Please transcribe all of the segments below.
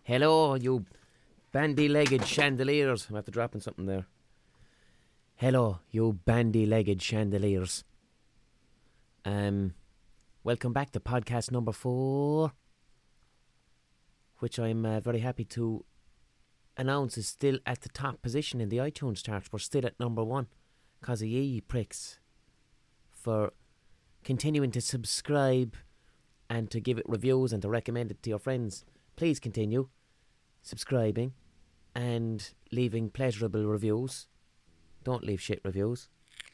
Hello, you bandy-legged chandeliers. I'm after dropping something there. Hello, you bandy-legged chandeliers. Welcome back to podcast number 4, which I'm very happy to announce is still at the top position in the iTunes charts. We're still at number 1 because of ye pricks for continuing to subscribe and to give it reviews and to recommend it to your friends. Please continue subscribing and leaving pleasurable reviews. Don't leave shit reviews.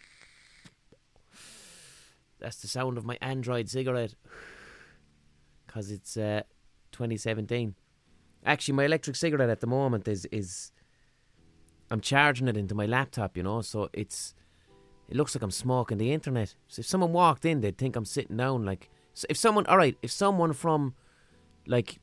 That's the sound of my Android cigarette, because it's 2017. Actually, my electric cigarette at the moment is I'm charging it into my laptop, so it looks like I'm smoking the internet. So if someone walked in, they'd think I'm sitting down. Like, so if someone from like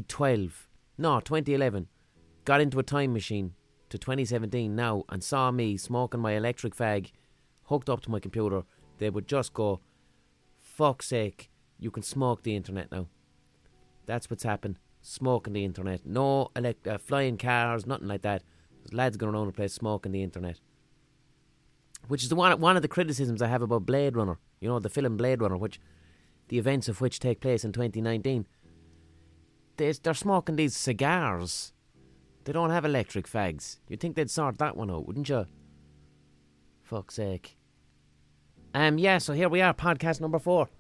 2011 got into a time machine to 2017 now and saw me smoking my electric fag hooked up to my computer, they would just go, fuck's sake, you can smoke the internet now. That's what's happened. Smoking the internet. No flying cars, nothing like that. There's lads going around the place smoking the internet. Which is one of the criticisms I have about Blade Runner. The film Blade Runner, which the events of which take place in 2019. They're smoking these cigars. They don't have electric fags. You'd think they'd sort that one out, wouldn't you? Fuck's sake. So here we are, podcast number 4.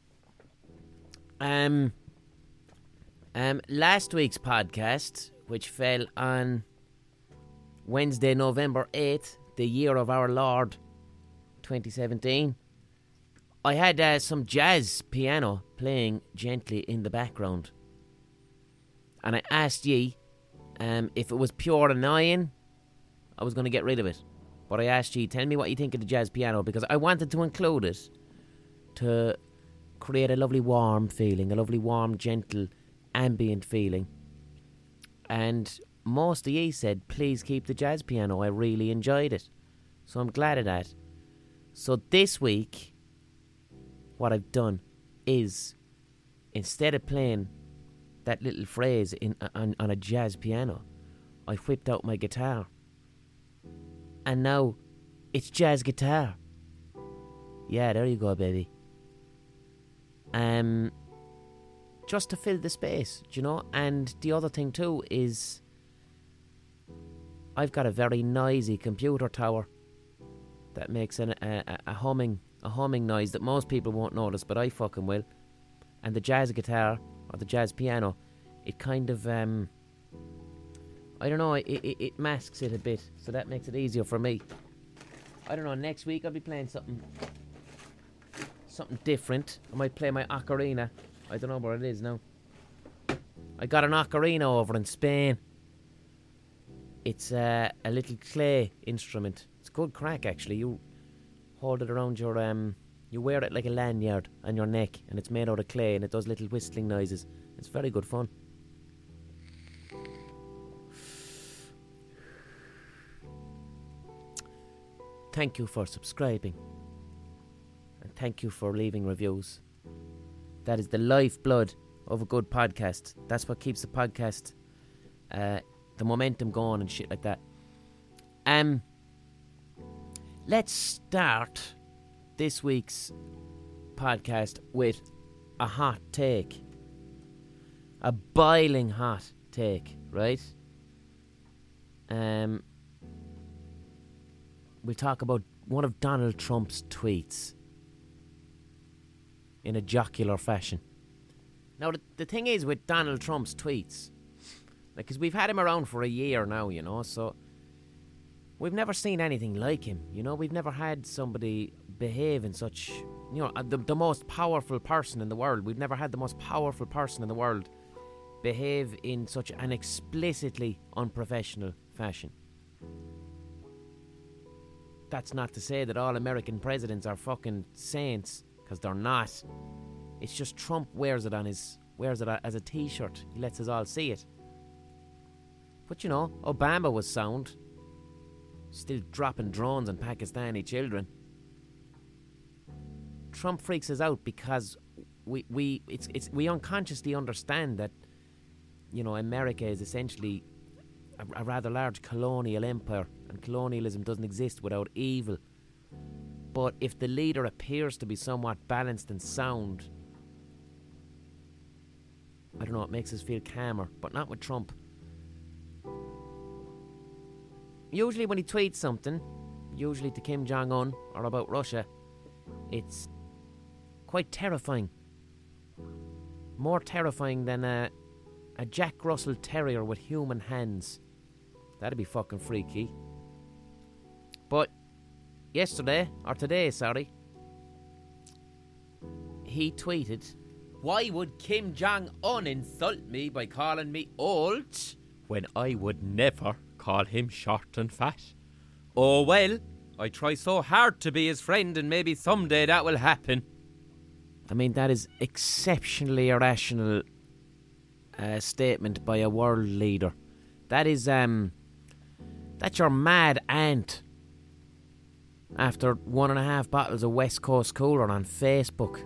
Last week's podcast, which fell on Wednesday, November 8th, the year of our Lord, 2017, I had some jazz piano playing gently in the background. And I asked ye if it was pure annoying, I was going to get rid of it. But I asked ye, tell me what you think of the jazz piano, because I wanted to include it to create a lovely warm feeling, a lovely warm, gentle, ambient feeling. And most of ye said, please keep the jazz piano. I really enjoyed it. So I'm glad of that. So this week, what I've done is, instead of playing that little phrase on a jazz piano, I whipped out my guitar. And now it's jazz guitar. Yeah, there you go, baby. Just to fill the space, And the other thing too is I've got a very noisy computer tower that makes a humming noise that most people won't notice, but I fucking will. And the jazz guitar or the jazz piano, it kind of I don't know, it masks it a bit, so that makes it easier for me. I don't know, next week I'll be playing something different. I might play my ocarina. I don't know where it is now. I got an ocarina over in Spain. It's a little clay instrument. It's good crack, actually. You hold it around your you wear it like a lanyard on your neck, and it's made out of clay, and it does little whistling noises. It's very good fun. Thank you for subscribing, and thank you for leaving reviews. That is the lifeblood of a good podcast. That's what keeps the podcast, the momentum going and shit like that. Let's start this week's podcast with a hot take. A boiling hot take, right? We'll talk about one of Donald Trump's tweets in a jocular fashion. Now, the thing is with Donald Trump's tweets, because we've had him around for a year now, so we've never seen anything like him. We've never had somebody behave in such, the most powerful person in the world. We've never had the most powerful person in the world behave in such an explicitly unprofessional fashion. That's not to say that all American presidents are fucking saints, because they're not. It's just Trump wears it as a t-shirt. He lets us all see it. But Obama was sound. Still dropping drones on Pakistani children. Trump freaks us out because we unconsciously understand that America is essentially a rather large colonial empire, and colonialism doesn't exist without evil. But if the leader appears to be somewhat balanced and sound, I don't know, it makes us feel calmer, but not with Trump. Usually when he tweets something, usually to Kim Jong-un or about Russia, it's quite terrifying. More terrifying than a Jack Russell Terrier with human hands. That'd be fucking freaky. But today, he tweeted, "Why would Kim Jong-un insult me by calling me old when I would never call him short and fat? Oh well, I try so hard to be his friend and maybe someday that will happen." I mean, that is exceptionally irrational statement by a world leader. That's your mad aunt after 1.5 bottles of West Coast Cooler on Facebook.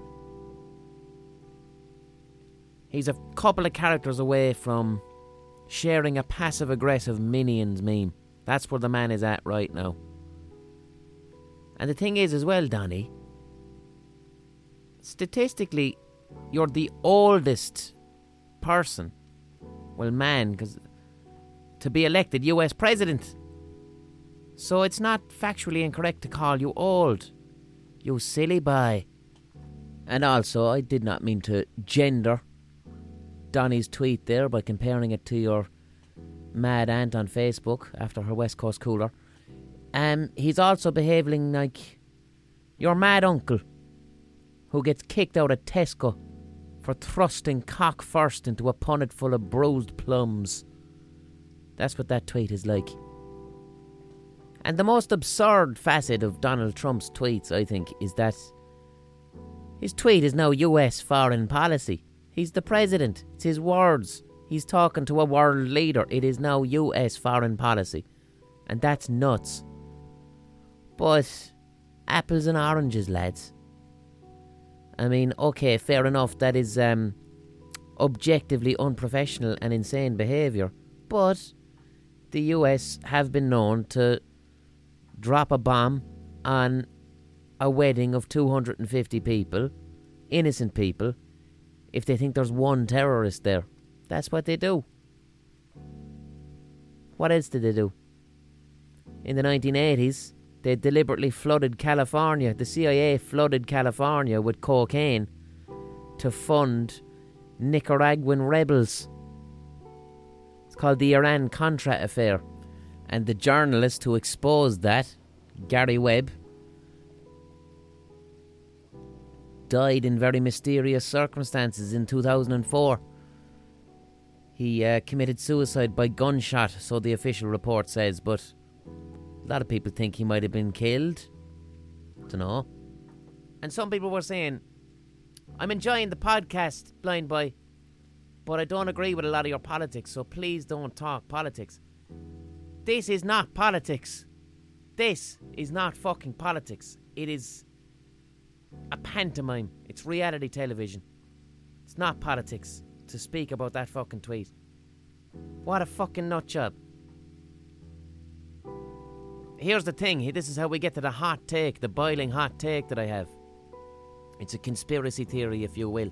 He's a couple of characters away from sharing a passive-aggressive Minions meme. That's where the man is at right now. And the thing is as well, Donny, statistically, you're the oldest person, because to be elected US president. So it's not factually incorrect to call you old, you silly boy. And also, I did not mean to gender Donny's tweet there by comparing it to your mad aunt on Facebook after her West Coast Cooler. He's also behaving like your mad uncle who gets kicked out of Tesco for thrusting cock first into a punnet full of bruised plums. That's what that tweet is like. And the most absurd facet of Donald Trump's tweets, I think, is that his tweet is now US foreign policy. He's the president. It's his words. He's talking to a world leader. It is now US foreign policy. And that's nuts. But apples and oranges, lads. I mean, okay, fair enough. That is objectively unprofessional and insane behaviour. But the US have been known to drop a bomb on a wedding of 250 people, innocent people, if they think there's one terrorist there. That's what they do. What else did they do? In the 1980s, they deliberately flooded California. The CIA flooded California with cocaine to fund Nicaraguan rebels. It's called the Iran-Contra affair. And the journalist who exposed that, Gary Webb, died in very mysterious circumstances in 2004. He committed suicide by gunshot, so the official report says, but a lot of people think he might have been killed. Dunno. And some people were saying, "I'm enjoying the podcast, Blind Boy, but I don't agree with a lot of your politics, so please don't talk politics." This is not politics. This is not fucking politics. It is a pantomime. It's reality television. It's not politics to speak about that fucking tweet. What a fucking nut job. Here's the thing. This is how we get to the hot take, the boiling hot take that I have. It's a conspiracy theory, if you will.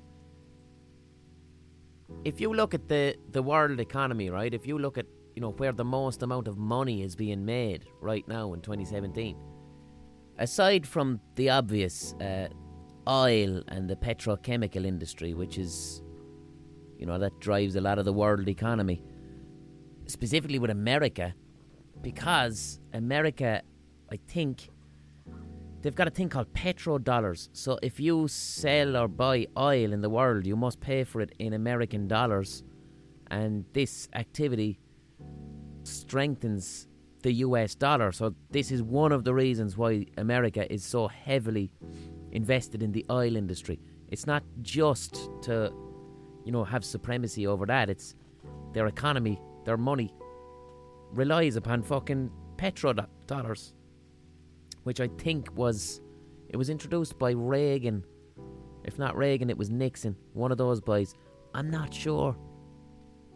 If you look at the world economy, right? If you look at where the most amount of money is being made right now in 2017. Aside from the obvious oil and the petrochemical industry, which is, that drives a lot of the world economy, specifically with America, because America, I think, they've got a thing called petrodollars. So if you sell or buy oil in the world, you must pay for it in American dollars. And this activity strengthens the US dollar. So this is one of the reasons why America is so heavily invested in the oil industry. It's not just to, have supremacy over that. It's their economy, their money relies upon fucking petrodollars, which I think it was introduced by Reagan. If not Reagan, it was Nixon. One of those boys. I'm not sure.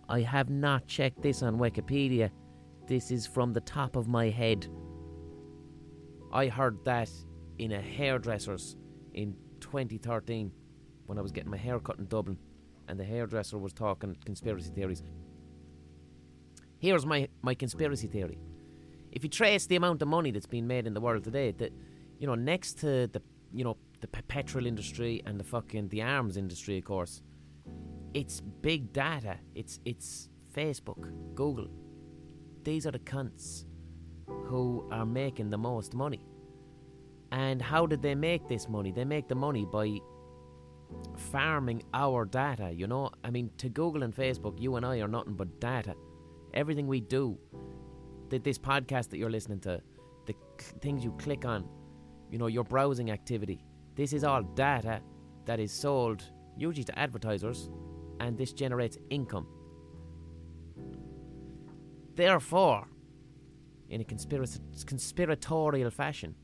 I have not checked this on Wikipedia. This is from the top of my head. I heard that in a hairdresser's in 2013 when I was getting my hair cut in Dublin, and the hairdresser was talking conspiracy theories. Here's my conspiracy theory. If you trace the amount of money that's being made in the world today, that, you know, next to the, you know, the petrol industry and the arms industry, of course, it's big data. It's Facebook, Google. These are the cunts who are making the most money. And how did they make this money? They make the money by farming our data, you know? I mean, to Google and Facebook, you and I are nothing but data. Everything we do, this podcast that you're listening to, the things you click on, you know, your browsing activity, this is all data that is sold usually to advertisers, and this generates income. Therefore, in a conspiratorial fashion,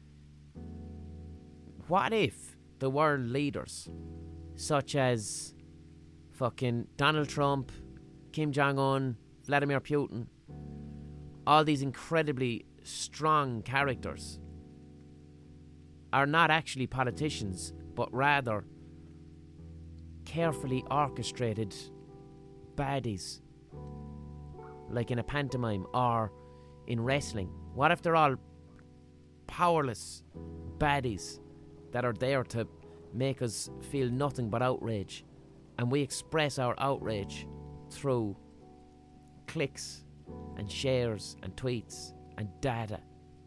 what if the world leaders, such as fucking Donald Trump, Kim Jong-un, Vladimir Putin, all these incredibly strong characters, are not actually politicians, but rather carefully orchestrated baddies, like in a pantomime or in wrestling? What if they're all powerless baddies that are there to make us feel nothing but outrage, and we express our outrage through clicks and shares and tweets and data?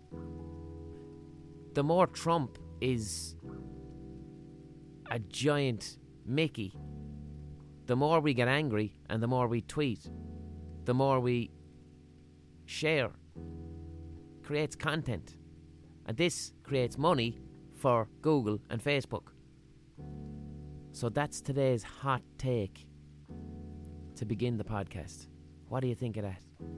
The more Trump is a giant Mickey, the more we get angry, and the more we tweet, the more we share. Creates content, and this creates money for Google and Facebook. So that's today's hot take to begin the podcast. What do you think of that?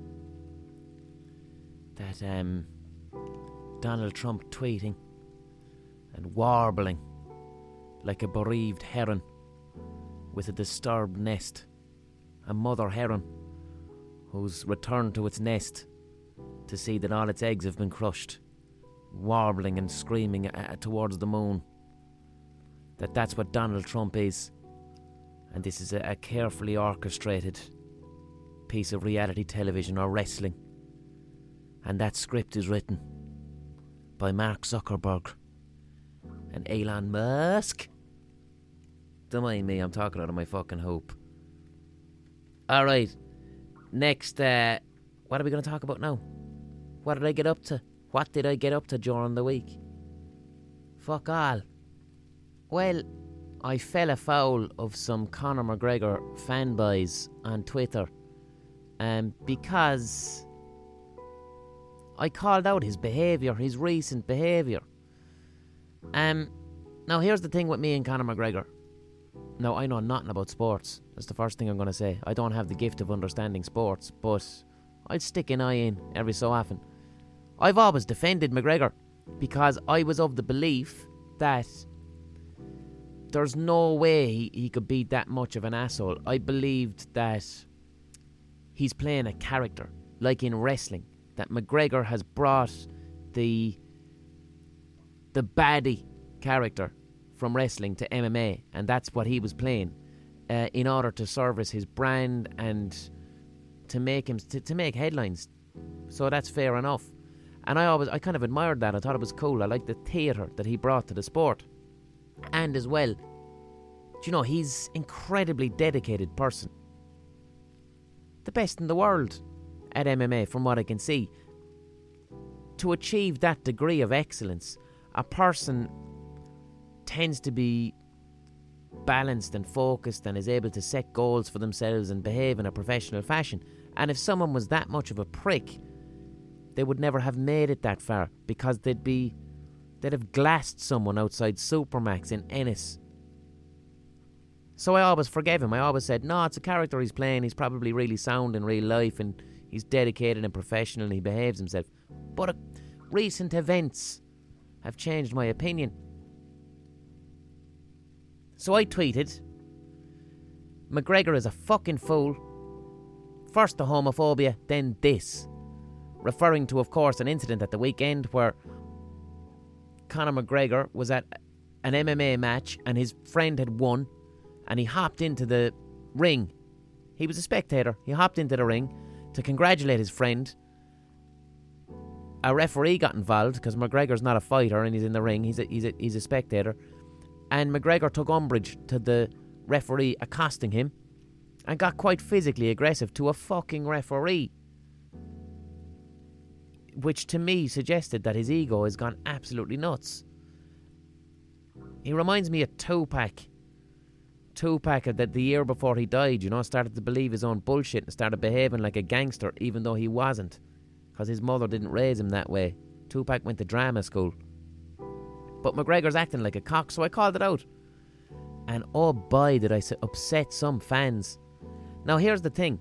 That Donald Trump tweeting and warbling like a bereaved heron with a disturbed nest. A mother heron who's returned to its nest to see that all its eggs have been crushed, warbling and screaming towards the moon. That's what Donald Trump is. And this is a carefully orchestrated piece of reality television or wrestling. And that script is written by Mark Zuckerberg and Elon Musk. Don't mind me, I'm talking out of my fucking hoop. Alright, next, what are we going to talk about now? What did I get up to? What did I get up to during the week? Fuck all. Well, I fell afoul of some Conor McGregor fanboys on Twitter because I called out his behaviour, his recent behaviour. Now here's the thing with me and Conor McGregor. Now, I know nothing about sports. That's the first thing I'm going to say. I don't have the gift of understanding sports, but I'll stick an eye in every so often. I've always defended McGregor because I was of the belief that there's no way he could be that much of an asshole. I believed that he's playing a character, like in wrestling, that McGregor has brought the baddie character from wrestling to MMA, and that's what he was playing in order to service his brand and to make him to make headlines. So that's fair enough. And I kind of admired that. I thought it was cool. I liked the theatre that he brought to the sport. And as well, do you know, he's incredibly dedicated person. The best in the world at MMA, from what I can see. To achieve that degree of excellence, a person tends to be balanced and focused and is able to set goals for themselves and behave in a professional fashion. And if someone was that much of a prick, they would never have made it that far, because they'd have glassed someone outside Supermax in Ennis. So I always forgave him. I always said, no, it's a character he's playing. He's probably really sound in real life and he's dedicated and professional and he behaves himself. But recent events have changed my opinion. So I tweeted, McGregor is a fucking fool First the homophobia, then this. Referring to, of course, an incident at the weekend where Conor McGregor was at an MMA match and his friend had won, and he hopped into the ring. He was a spectator. He hopped into the ring to congratulate his friend. A referee got involved because McGregor's not a fighter and he's in the ring. He's a spectator. And McGregor took umbrage to the referee accosting him and got quite physically aggressive to a fucking referee, which to me suggested that his ego has gone absolutely nuts. He reminds me of Tupac. Tupac, that the year before he died, started to believe his own bullshit and started behaving like a gangster even though he wasn't, because his mother didn't raise him that way. Tupac went to drama school. But McGregor's acting like a cock, so I called it out. And oh boy, did I upset some fans. Now here's the thing.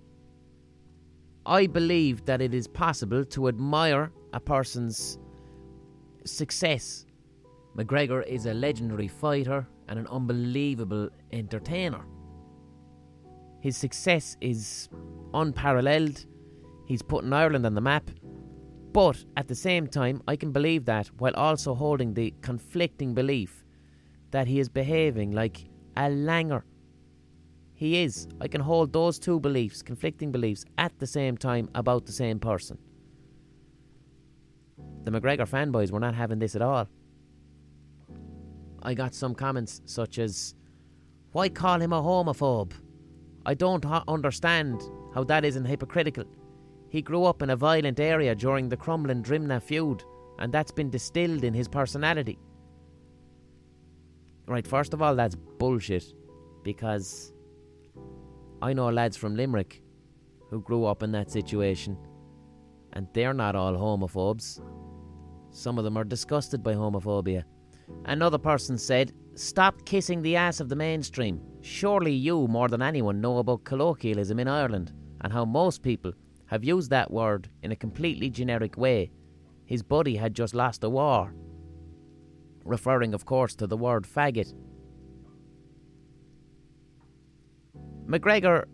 I believe that it is possible to admire a person's success. McGregor is a legendary fighter and an unbelievable entertainer. His success is unparalleled. He's putting Ireland on the map. But at the same time, I can believe that while also holding the conflicting belief that he is behaving like a langer. He is. I can hold those two beliefs, conflicting beliefs, at the same time about the same person. The McGregor fanboys were not having this at all. I got some comments such as, "Why call him a homophobe? I don't understand how that isn't hypocritical. He grew up in a violent area during the Crumlin-Drimnagh feud, and that's been distilled in his personality." Right, first of all, that's bullshit, because I know lads from Limerick who grew up in that situation, and they're not all homophobes. Some of them are disgusted by homophobia. Another person said, "Stop kissing the ass of the mainstream. Surely you, more than anyone, know about colloquialism in Ireland and how most people have used that word in a completely generic way. His buddy had just lost a war." Referring, of course, to the word faggot. McGregor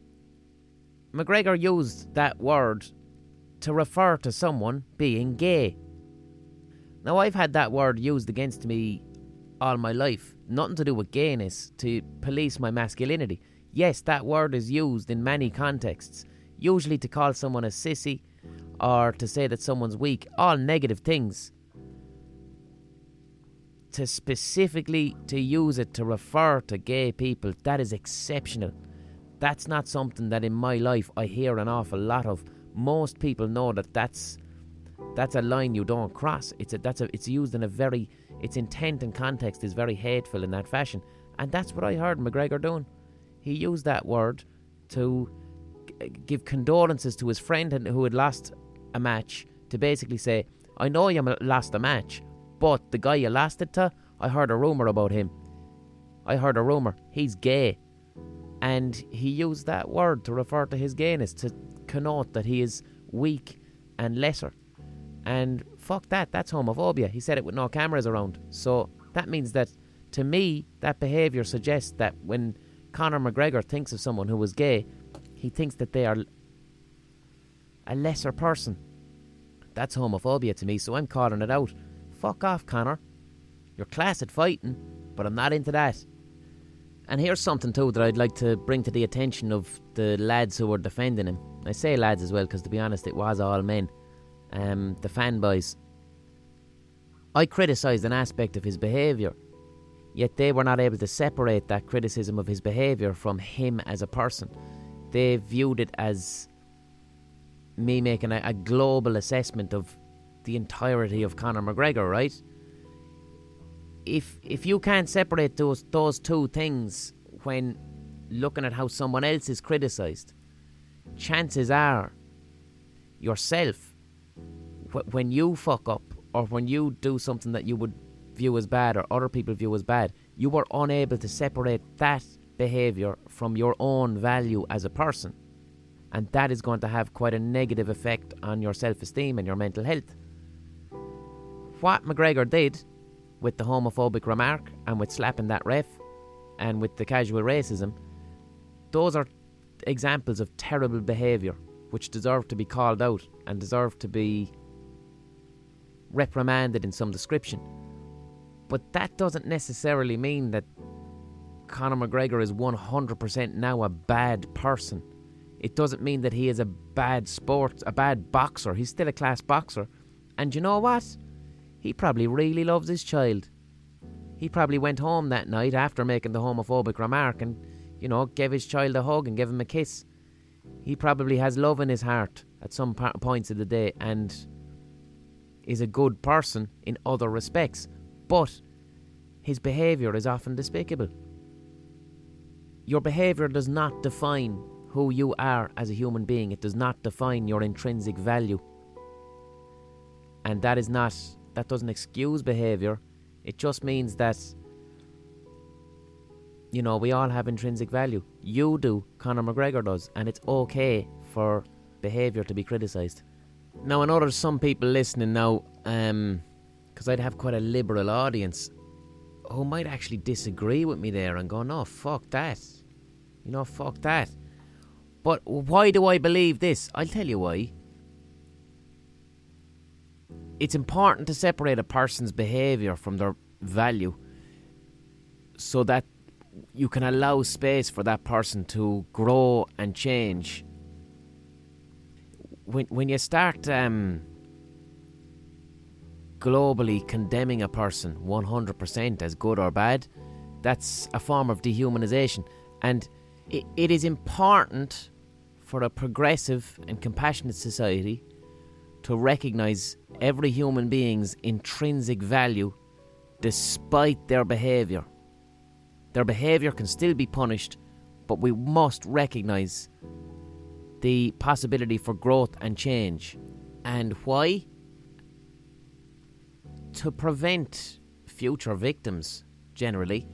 used that word to refer to someone being gay. Now, I've had that word used against me all my life. Nothing to do with gayness, to police my masculinity. Yes, that word is used in many contexts, usually to call someone a sissy or to say that someone's weak, all negative things. To specifically to use it to refer to gay people, that is exceptional. That's not something that in my life I hear an awful lot of. Most people know that that's a line you don't cross. It's used in its intent and context is very hateful in that fashion, and that's what I heard McGregor doing. He used that word to give condolences to his friend who had lost a match, to basically say, "I know you lost a match, but the guy you lost it to, I heard a rumour about him. I heard a rumour. He's gay." And he used that word to refer to his gayness, to connote that he is weak and lesser. And fuck that, that's homophobia. He said it with no cameras around. So that means that, to me, that behaviour suggests that when Conor McGregor thinks of someone who was gay, he thinks that they are a lesser person. That's homophobia to me, so I'm calling it out. Fuck off, Conor. You're class at fighting, but I'm not into that. And here's something too that I'd like to bring to the attention of the lads who were defending him. I say lads as well because, to be honest, it was all men. The fanboys. I criticised an aspect of his behaviour, yet they were not able to separate that criticism of his behaviour from him as a person. They viewed it as me making a global assessment of the entirety of Conor McGregor, right? If you can't separate those two things when looking at how someone else is criticised, chances are yourself, when you fuck up or when you do something that you would view as bad or other people view as bad, you were unable to separate that behaviour from your own value as a person. And that is going to have quite a negative effect on your self-esteem and your mental health. What McGregor did with the homophobic remark and with slapping that ref and with the casual racism, those are examples of terrible behaviour which deserve to be called out and deserve to be reprimanded in some description. But that doesn't necessarily mean that Conor McGregor is 100% now a bad person. It doesn't mean that he is a bad boxer. He's still a class boxer. And you know what? He probably really loves his child. He probably went home that night after making the homophobic remark and, gave his child a hug and gave him a kiss. He probably has love in his heart at some points of the day and is a good person in other respects. But his behaviour is often despicable. Your behaviour does not define who you are as a human being. It does not define your intrinsic value. And that doesn't excuse behaviour. It just means that, we all have intrinsic value. You do, Conor McGregor does, and it's okay for behaviour to be criticised. Now, I know there's some people listening now, because I'd have quite a liberal audience, who might actually disagree with me there and go, no, fuck that. Fuck that. But why do I believe this? I'll tell you why. It's important to separate a person's behaviour from their value so that you can allow space for that person to grow and change. When you start globally condemning a person 100% as good or bad, that's a form of dehumanisation. And it is important for a progressive and compassionate society to recognise every human being's intrinsic value despite their behaviour. Their behaviour can still be punished, but we must recognise the possibility for growth and change. And why? To prevent future victims, generally.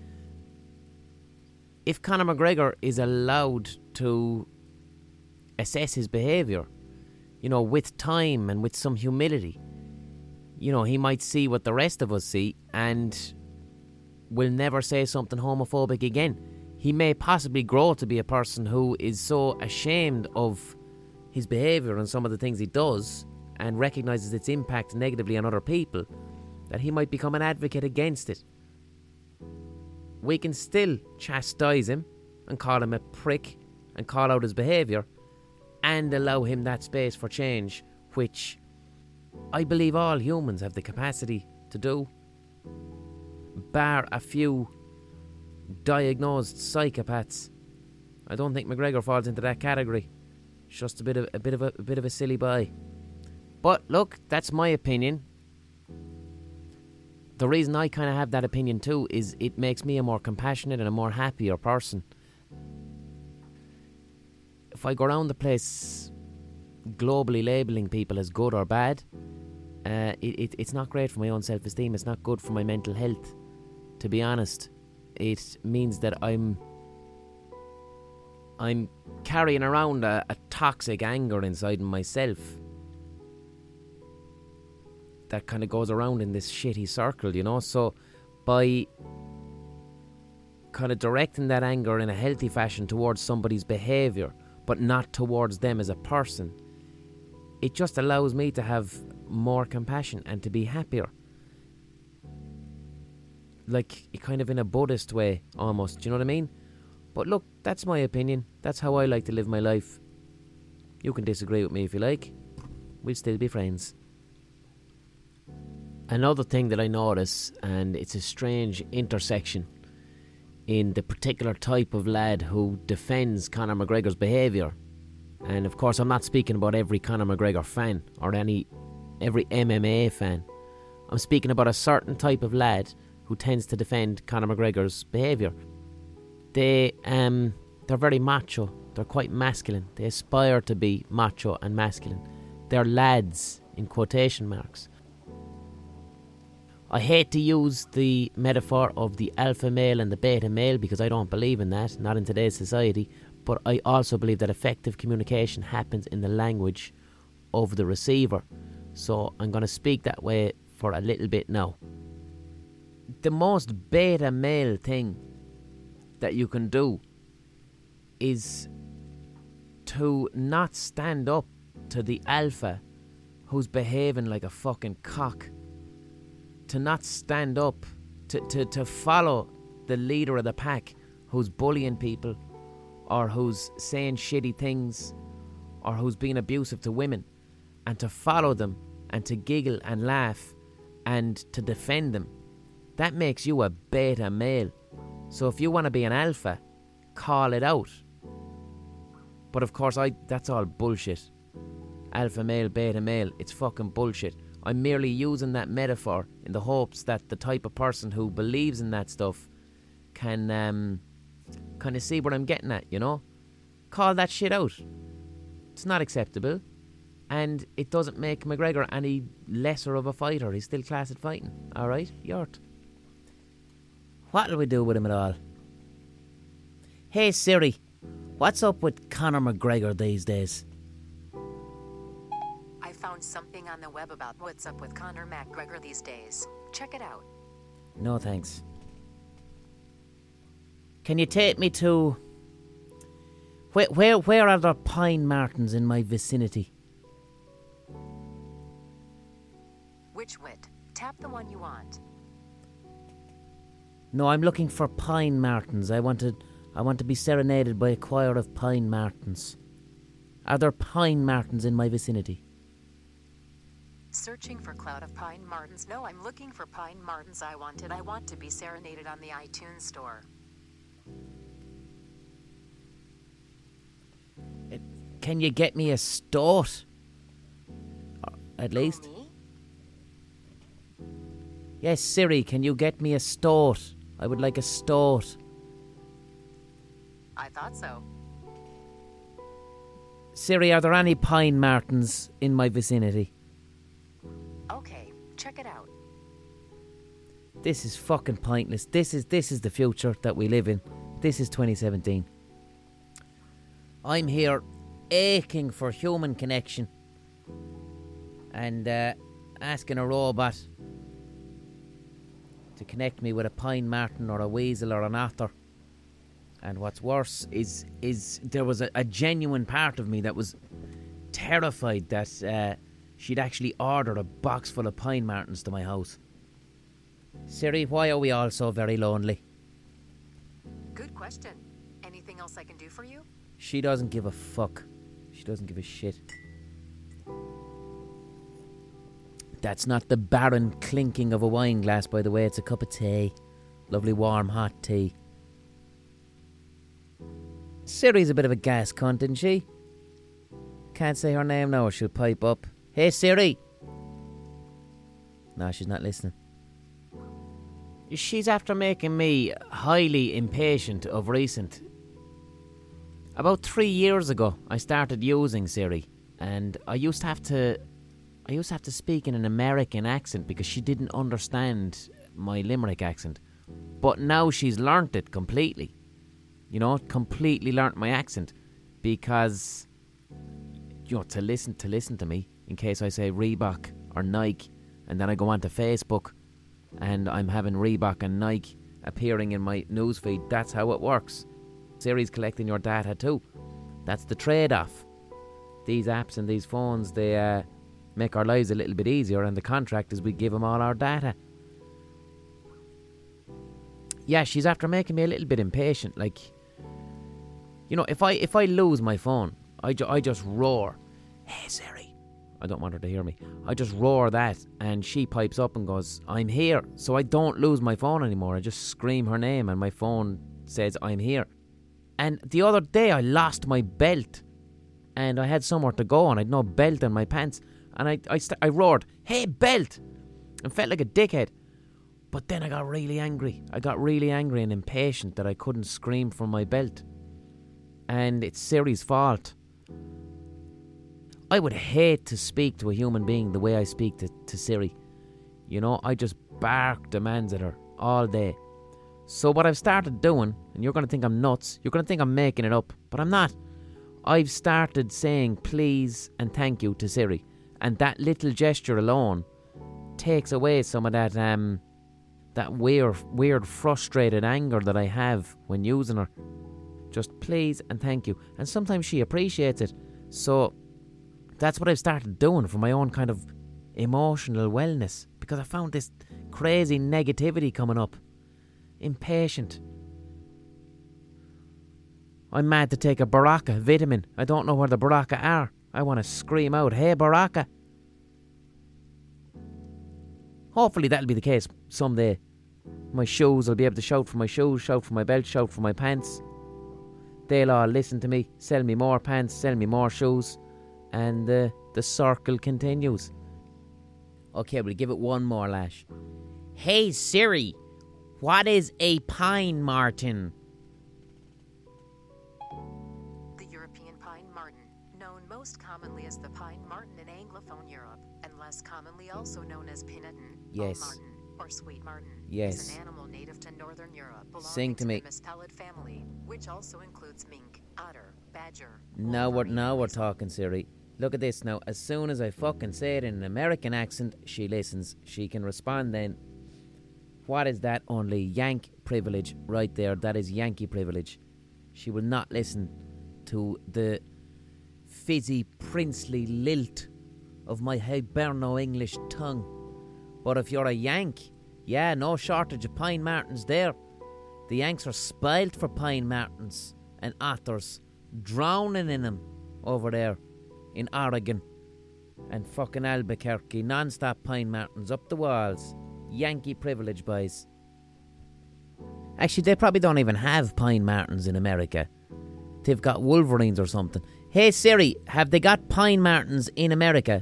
If Conor McGregor is allowed to assess his behaviour, with time and with some humility, he might see what the rest of us see and will never say something homophobic again. He may possibly grow to be a person who is so ashamed of his behaviour and some of the things he does and recognises its impact negatively on other people that he might become an advocate against it. We can still chastise him and call him a prick and call out his behaviour and allow him that space for change, which I believe all humans have the capacity to do, bar a few diagnosed psychopaths. I don't think McGregor falls into that category. It's just a bit of a silly boy. But look, that's my opinion. The reason I kind of have that opinion too is it makes me a more compassionate and a more happier person. If I go around the place globally labelling people as good or bad, it's not great for my own self-esteem. It's not good for my mental health, to be honest. It means that I'm carrying around a toxic anger inside myself that kind of goes around in this shitty circle, So by kind of directing that anger in a healthy fashion towards somebody's behaviour, but not towards them as a person, it just allows me to have more compassion and to be happier. Like, kind of in a Buddhist way, almost, do you know what I mean? But look, that's my opinion. That's how I like to live my life. You can disagree with me if you like. We'll still be friends. Another thing that I notice, and it's a strange intersection in the particular type of lad who defends Conor McGregor's behaviour. And of course, I'm not speaking about every Conor McGregor fan or every MMA fan. I'm speaking about a certain type of lad who tends to defend Conor McGregor's behaviour. They're very macho. They're quite masculine. They aspire to be macho and masculine. They're lads, in quotation marks. I hate to use the metaphor of the alpha male and the beta male because I don't believe in that, not in today's society, but I also believe that effective communication happens in the language of the receiver. So I'm going to speak that way for a little bit now. The most beta male thing that you can do is to not stand up to the alpha who's behaving like a fucking cock. To not stand up, to follow the leader of the pack who's bullying people, or who's saying shitty things, or who's being abusive to women, and to follow them and to giggle and laugh and to defend them. That makes you a beta male. So if you want to be an alpha, call it out. But of course, that's all bullshit. Alpha male, beta male, it's fucking bullshit. I'm merely using that metaphor in the hopes that the type of person who believes in that stuff can kind of see what I'm getting at, you know? Call that shit out. It's not acceptable. And it doesn't make McGregor any lesser of a fighter. He's still class at fighting. Alright? Yort. What'll we do with him at all? Hey Siri, what's up with Conor McGregor these days? I found something on the web about what's up with Conor McGregor these days. Check it out. No thanks. Can you take me to... Where are there Pine Martins in my vicinity? Which wit? Tap the one you want. No, I'm looking for Pine Martins. I want to be serenaded by a choir of Pine Martins. Are there Pine Martins in my vicinity? Searching for Cloud of Pine Martins. No, I'm looking for Pine Martins I wanted. I want to be serenaded on the iTunes store. Can you get me a stort? At least? Me? Yes, Siri, can you get me a stort? I would like a stort. I thought so. Siri, are there any Pine Martins in my vicinity? Okay, check it out. This is fucking pointless. This is the future that we live in. This is 2017. I'm here aching for human connection and asking a robot to connect me with a Pine Martin or a weasel or an otter. And what's worse is there was a genuine part of me that was terrified that she'd actually ordered a box full of Pine Martins to my house. Siri, why are we all so very lonely? Good question. Anything else I can do for you? She doesn't give a fuck. She doesn't give a shit. That's not the barren clinking of a wine glass, by the way. It's a cup of tea. Lovely warm hot tea. Siri's a bit of a gas cunt, isn't she? Can't say her name now or she'll pipe up. Hey Siri! No, she's not listening. She's after making me highly impatient of recent. About 3 years ago, I started using Siri, and I used to have to speak in an American accent because she didn't understand my Limerick accent. But now she's learnt it completely. You know, completely learnt my accent because, you know, to listen to me in case I say Reebok or Nike, and then I go onto Facebook and I'm having Reebok and Nike appearing in my newsfeed. That's how it works. Siri's collecting your data too. That's the trade-off. These apps and these phones, they make our lives a little bit easier, and the contract is we give them all our data. Yeah, she's after making me a little bit impatient. Like, you know, if I lose my phone, I just roar, "Hey Siri." I don't want her to hear me. I just roar that, and she pipes up and goes, "I'm here." So I don't lose my phone anymore. I just scream her name and my phone says, "I'm here." And the other day I lost my belt and I had somewhere to go and I'd no belt in my pants, and I roared, "Hey belt!" and felt like a dickhead. But then I got really angry. I got really angry and impatient that I couldn't scream from my belt. And it's Siri's fault. I would hate to speak to a human being the way I speak to Siri. You know, I just bark demands at her all day. So what I've started doing, and you're going to think I'm nuts, you're going to think I'm making it up, but I'm not. I've started saying please and thank you to Siri. And that little gesture alone takes away some of that weird frustrated anger that I have when using her. Just please and thank you. And sometimes she appreciates it. So that's what I've started doing for my own kind of emotional wellness, because I found this crazy negativity coming up. Impatient. I'm mad to take a Baraka vitamin. I don't know where the Baraka are. I want to scream out, hey Baraka. Hopefully that'll be the case someday. My shoes, I'll be able to shout for my shoes, shout for my belt, shout for my pants. They'll all listen to me, sell me more pants, sell me more shoes, and the circle continues. Okay, we'll give it one more, Lash. Hey Siri, what is a pine marten? The European pine marten, known most commonly as the pine marten in Anglophone Europe, and less commonly also known as pinnatin, Yes. marten, or sweet marten, Yes. is an animal native to northern Europe, belonging Sing to me. the Musteliid family, which also includes mink, otter, badger. Now wolverine, we're weasel. talking, Siri. Look at this now. As soon as I fucking say it in an American accent, she listens. She can respond then. What is that? Only Yank privilege right there. That is Yankee privilege. She will not listen to the fizzy, princely lilt of my Hiberno English tongue. But if you're a Yank, yeah, no shortage of pine martens there. The Yanks are spoilt for pine martens and otters, drowning in them over there in Oregon and fucking Albuquerque. Non-stop pine martens up the walls. Yankee privilege, boys. Actually, they probably don't even have pine martens in America. They've got wolverines or something. Hey Siri, have they got pine martens in America?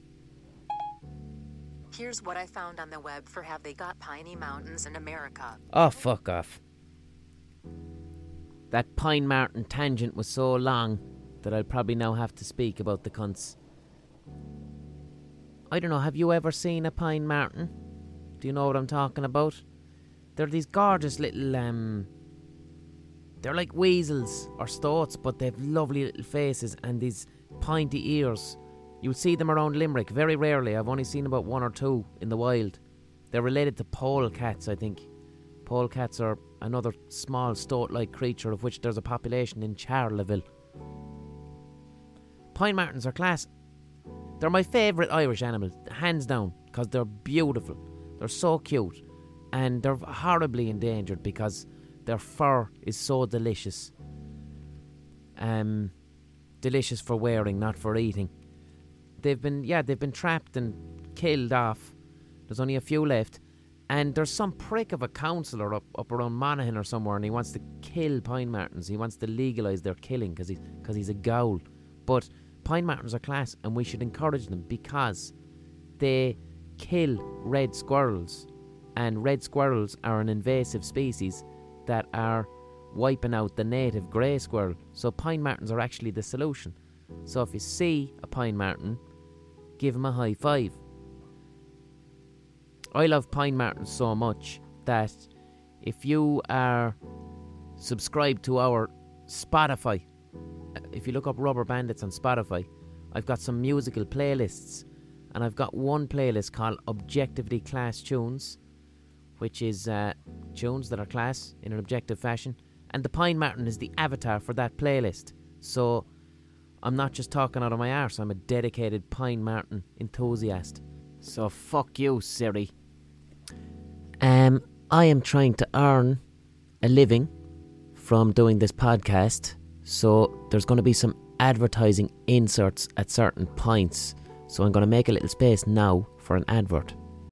Here's what I found on the web for have they got piney mountains in America. Oh, fuck off. That pine marten tangent was so long that I'll probably now have to speak about the cunts. I don't know, have you ever seen a pine marten? Do you know what I'm talking about? They're these gorgeous little, they're like weasels or stoats, but they have lovely little faces and these pointy ears. You'll see them around Limerick very rarely. I've only seen about one or two in the wild. They're related to polecats, I think. Polecats are another small stoat-like creature of which there's a population in Charleville. Pine martens are class. They're my favourite Irish animal, hands down, because they're beautiful. They're so cute. And they're horribly endangered because their fur is so delicious. Delicious for wearing, not for eating. They've been trapped and killed off. There's only a few left. And there's some prick of a councillor up around Monaghan or somewhere, and he wants to kill pine martens. He wants to legalise their killing because he's a ghoul. But pine martens are class, and we should encourage them because they kill red squirrels. And red squirrels are an invasive species that are wiping out the native grey squirrel. So pine martens are actually the solution. So if you see a pine marten, give him a high five. I love pine martens so much that if you are subscribed to our Spotify, if you look up Rubber Bandits on Spotify, I've got some musical playlists, and I've got one playlist called Objectively Class Tunes, which is tunes that are class in an objective fashion, and the pine marten is the avatar for that playlist. So I'm not just talking out of my arse, I'm a dedicated pine marten enthusiast. So fuck you, Siri. I am trying to earn a living from doing this podcast, so there's going to be some advertising inserts at certain points. So I'm going to make a little space now for an advert.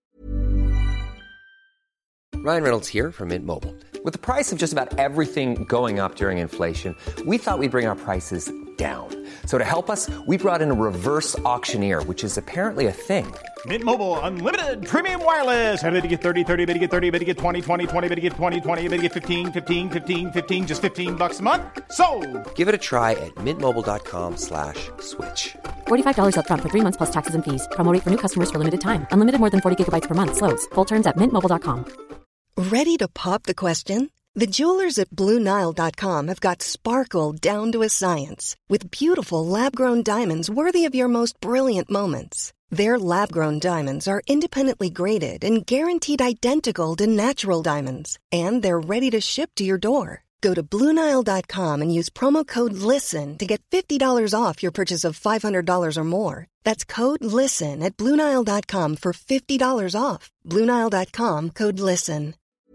Ryan Reynolds here from Mint Mobile. With the price of just about everything going up during inflation, we thought we'd bring our prices down. So to help us, we brought in a reverse auctioneer, which is apparently a thing. Mint Mobile Unlimited Premium Wireless. How to get 30, 30, bit to get 30, bit to get 20, 20, 20, bit to get 20, 20, bit to get 15, 15, 15, 15, just $15 a month? Sold! Give it a try at mintmobile.com/switch. $45 up front for 3 months plus taxes and fees. Promo rate for new customers for limited time. Unlimited more than 40 gigabytes per month. Slows full terms at mintmobile.com. Ready to pop the question? The jewelers at BlueNile.com have got sparkle down to a science with beautiful lab-grown diamonds worthy of your most brilliant moments. Their lab-grown diamonds are independently graded and guaranteed identical to natural diamonds, and they're ready to ship to your door. Go to BlueNile.com and use promo code LISTEN to get $50 off your purchase of $500 or more. That's code LISTEN at BlueNile.com for $50 off. BlueNile.com, code LISTEN.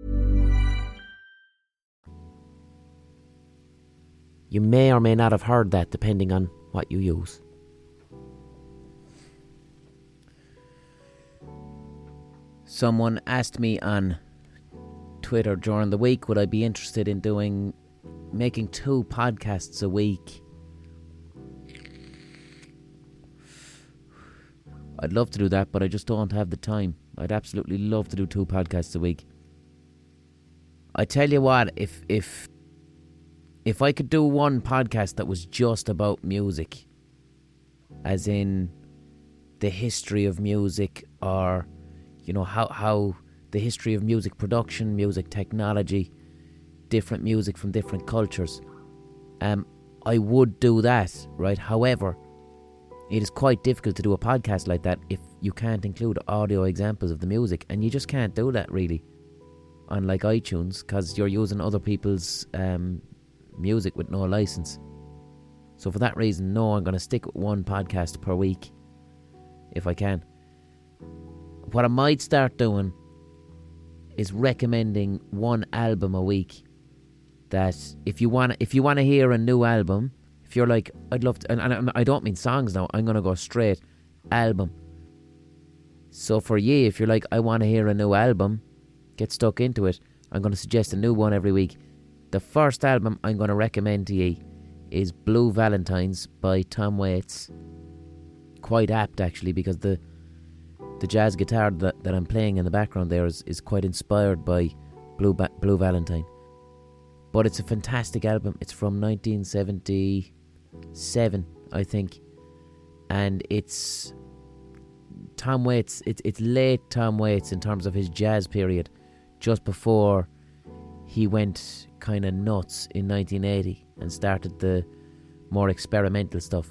You may or may not have heard that, depending on what you use. Someone asked me on Twitter during the week, would I be interested in making 2 podcasts a week? I'd love to do that, but I just don't have the time. I'd absolutely love to do 2 podcasts a week. I tell you what, if I could do one podcast that was just about music, as in the history of music, or you know how the history of music production, music technology, different music from different cultures, I would do that, right? However, it is quite difficult to do a podcast like that if you can't include audio examples of the music, and you just can't do that really, unlike iTunes, because you're using other people's music with no license. So for that reason, no, I'm going to stick with 1 podcast per week if I can. What I might start doing is recommending 1 album a week, that if you want to hear a new album, if you're like, I'd love to, and I don't mean songs now, I'm going to go straight album. So for you, if you're like, I want to hear a new album, get stuck into it, I'm going to suggest a new one every week. The first album I'm going to recommend to you is Blue Valentines by Tom Waits. Quite apt actually, because the jazz guitar that I'm playing in the background there is quite inspired by Blue Valentine. But it's a fantastic album. It's from 1977, I think. And it's Tom Waits, it's late Tom Waits in terms of his jazz period, just before he went kind of nuts in 1980 and started the more experimental stuff.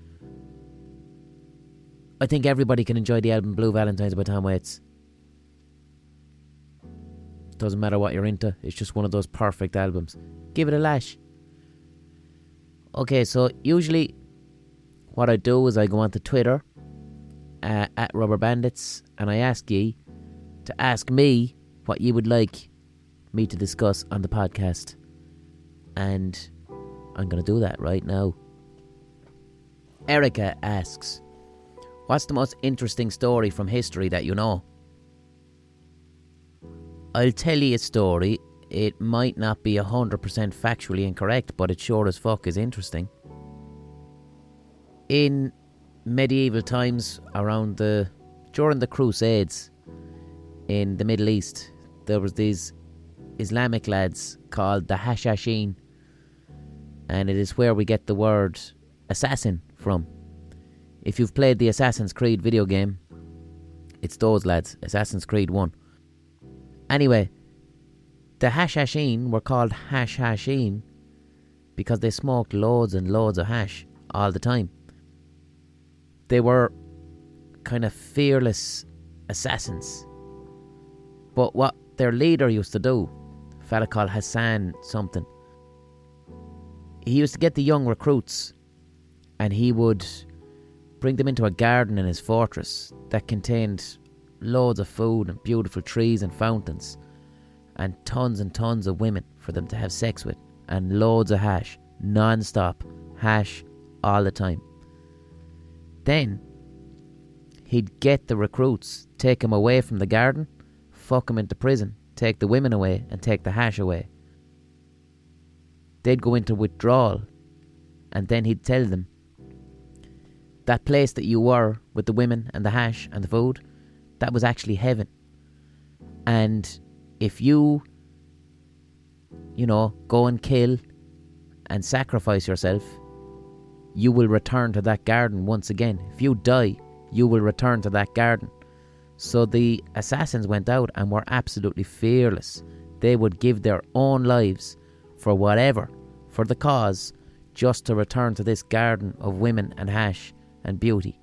I think everybody can enjoy the album Blue Valentines by Tom Waits. Doesn't matter what you're into, it's just one of those perfect albums. Give it a lash. Okay, so usually what I do is I go onto Twitter at Rubber Bandits, and I ask ye to ask me what you would like me to discuss on the podcast, and I'm going to do that right now. Erica asks, what's the most interesting story from history that you know? I'll tell you a story. It might not be 100% factually incorrect, but it sure as fuck is interesting. In medieval times, during the Crusades in the Middle East, there was these Islamic lads called the Hashashin, and it is where we get the word assassin from. If you've played the Assassin's Creed video game, it's those lads, Assassin's Creed 1. Anyway, the Hashashin were called Hashashin because they smoked loads and loads of hash all the time. They were kind of fearless assassins. But what their leader used to do, a fella called Hassan something, he used to get the young recruits and he would bring them into a garden in his fortress that contained loads of food and beautiful trees and fountains and tons of women for them to have sex with, and loads of hash, non-stop hash all the time. Then he'd get the recruits, take them away from the garden, fuck them into prison, take the women away and take the hash away. They'd go into withdrawal, and then he'd tell them, that place that you were with the women and the hash and the food, that was actually heaven. And if you go and kill and sacrifice yourself, you will return to that garden once again. If you die, you will return to that garden. So the assassins went out and were absolutely fearless. They would give their own lives for whatever, for the cause, just to return to this garden of women and hash and beauty.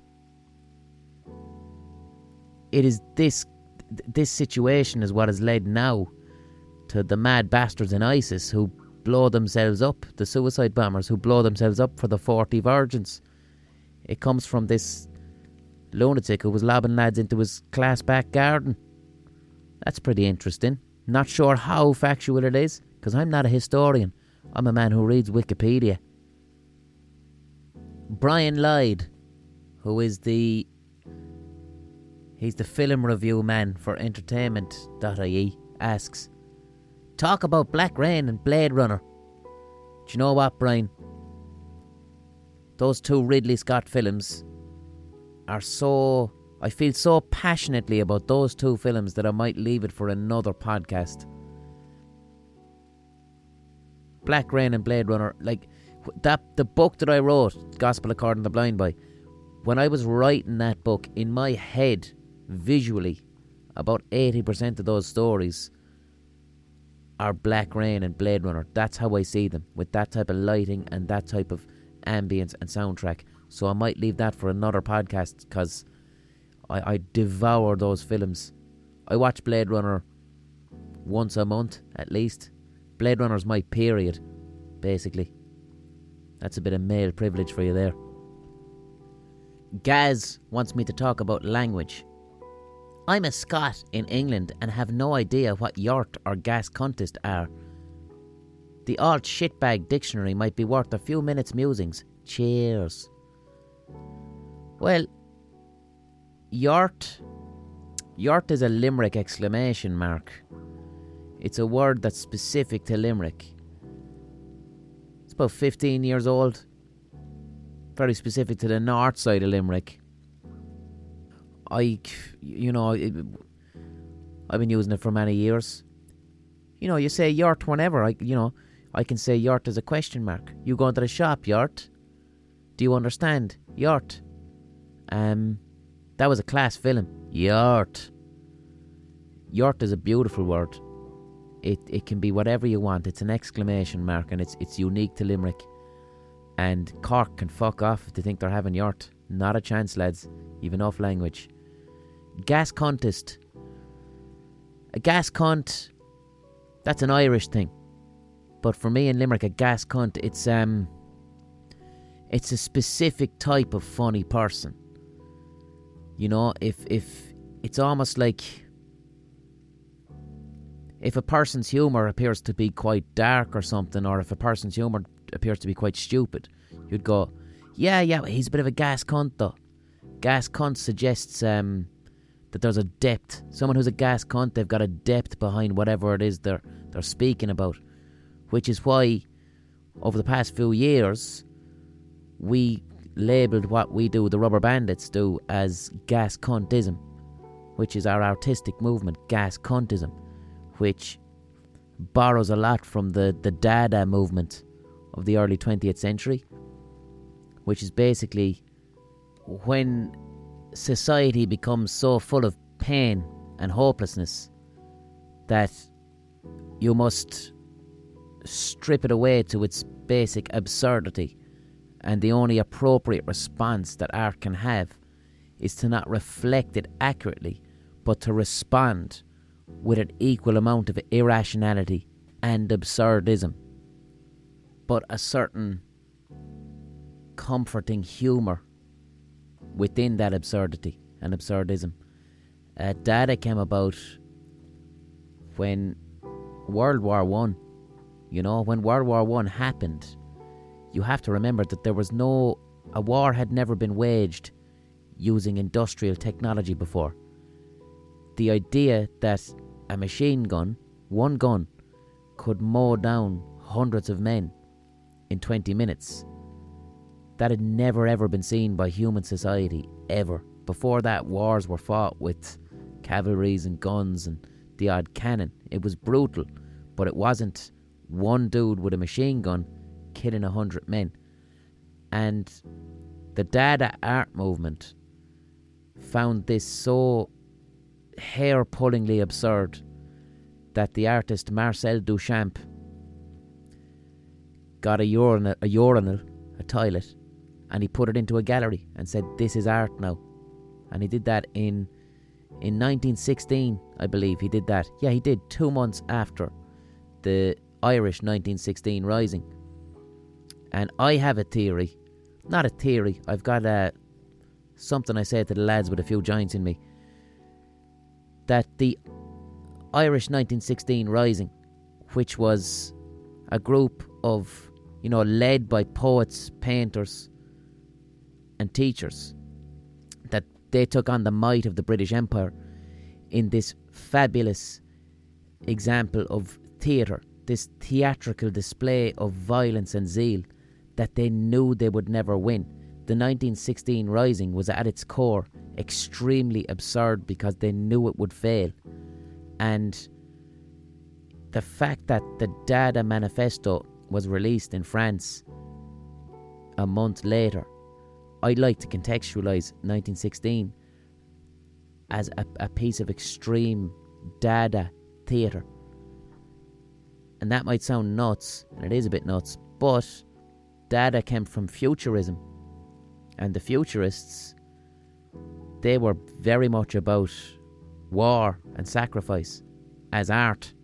It is this situation is what has led now to the mad bastards in ISIS who blow themselves up, the suicide bombers who blow themselves up for the 40 virgins. It comes from this lunatic who was lobbing lads into his class back garden. That's pretty interesting. Not sure how factual it is, because I'm not a historian. I'm a man who reads Wikipedia. Brian Lloyd, who is he's the film review man for entertainment.ie, asks, talk about Black Rain and Blade Runner. Do you know what, Brian? Those two Ridley Scott films are I feel so passionately about those two films that I might leave it for another podcast. Black Rain and Blade Runner, like the book that I wrote, Gospel According to the Blind Boy, when I was writing that book, in my head, visually, about 80% of those stories are Black Rain and Blade Runner. That's how I see them, with that type of lighting and that type of ambience and soundtrack. So I might leave that for another podcast, because I devour those films. I watch Blade Runner once a month at least. Blade Runner's my period, basically. That's a bit of male privilege for you there. Gaz wants me to talk about language. I'm a Scot in England and have no idea what yort or gas contest are. The alt shitbag dictionary might be worth a few minutes' musings. Cheers. Well, yort is a Limerick exclamation mark. It's a word that's specific to Limerick. It's about 15 years old. Very specific to the north side of Limerick. I've been using it for many years. You say yort whenever. I can say yort as a question mark. You go into the shop, yort. Do you understand? Yort. That was a class film. Yort. Yort is a beautiful word. It can be whatever you want. It's an exclamation mark, and it's unique to Limerick. And Cork can fuck off if they think they're having yort. Not a chance, lads. You've enough language. Gas contest. A gas cunt, that's an Irish thing. But for me in Limerick, a gas cunt, it's a specific type of funny person. If it's almost like if a person's humour appears to be quite dark or something, or if a person's humour appears to be quite stupid, you'd go, yeah, he's a bit of a gas cunt though. Gas cunt suggests that there's a depth. Someone who's a gas cunt, they've got a depth behind whatever it is they're speaking about. Which is why, over the past few years, we labelled what we do, the Rubber Bandits do, as gas cuntism, which is our artistic movement, gas cuntism, which borrows a lot from the Dada movement of the early 20th century, which is basically when society becomes so full of pain and hopelessness that you must strip it away to its basic absurdity, and the only appropriate response that art can have is to not reflect it accurately, but to respond with an equal amount of irrationality and absurdism, but a certain comforting humour within that absurdity and absurdism. Dada came about when World War One. When World War One happened, you have to remember that a war had never been waged using industrial technology before. The idea that a machine gun, one gun, could mow down hundreds of men in 20 minutes, that had never ever been seen by human society, ever. Before that, wars were fought with cavalries and guns and the odd cannon. It was brutal, but it wasn't one dude with a machine gun killing 100 men. And the Dada art movement found this so hair-pullingly absurd that the artist Marcel Duchamp got a urinal, a toilet, and he put it into a gallery and said, "This is art now." And he did that in 1916, I believe he did that. Yeah, he did, 2 months after the Irish 1916 Rising. And I have a theory, not a theory, I've got something I say to the lads with a few giants in me, that the Irish 1916 Rising, which was a group of, led by poets, painters and teachers, that they took on the might of the British Empire in this fabulous example of theatre, this theatrical display of violence and zeal that they knew they would never win. The 1916 Rising was at its core extremely absurd because they knew it would fail. And the fact that the Dada Manifesto was released in France a month later, I'd like to contextualise 1916 as a piece of extreme Dada theatre. And that might sound nuts, and it is a bit nuts, but Dada came from Futurism. And the Futurists, they were very much about war and sacrifice as art,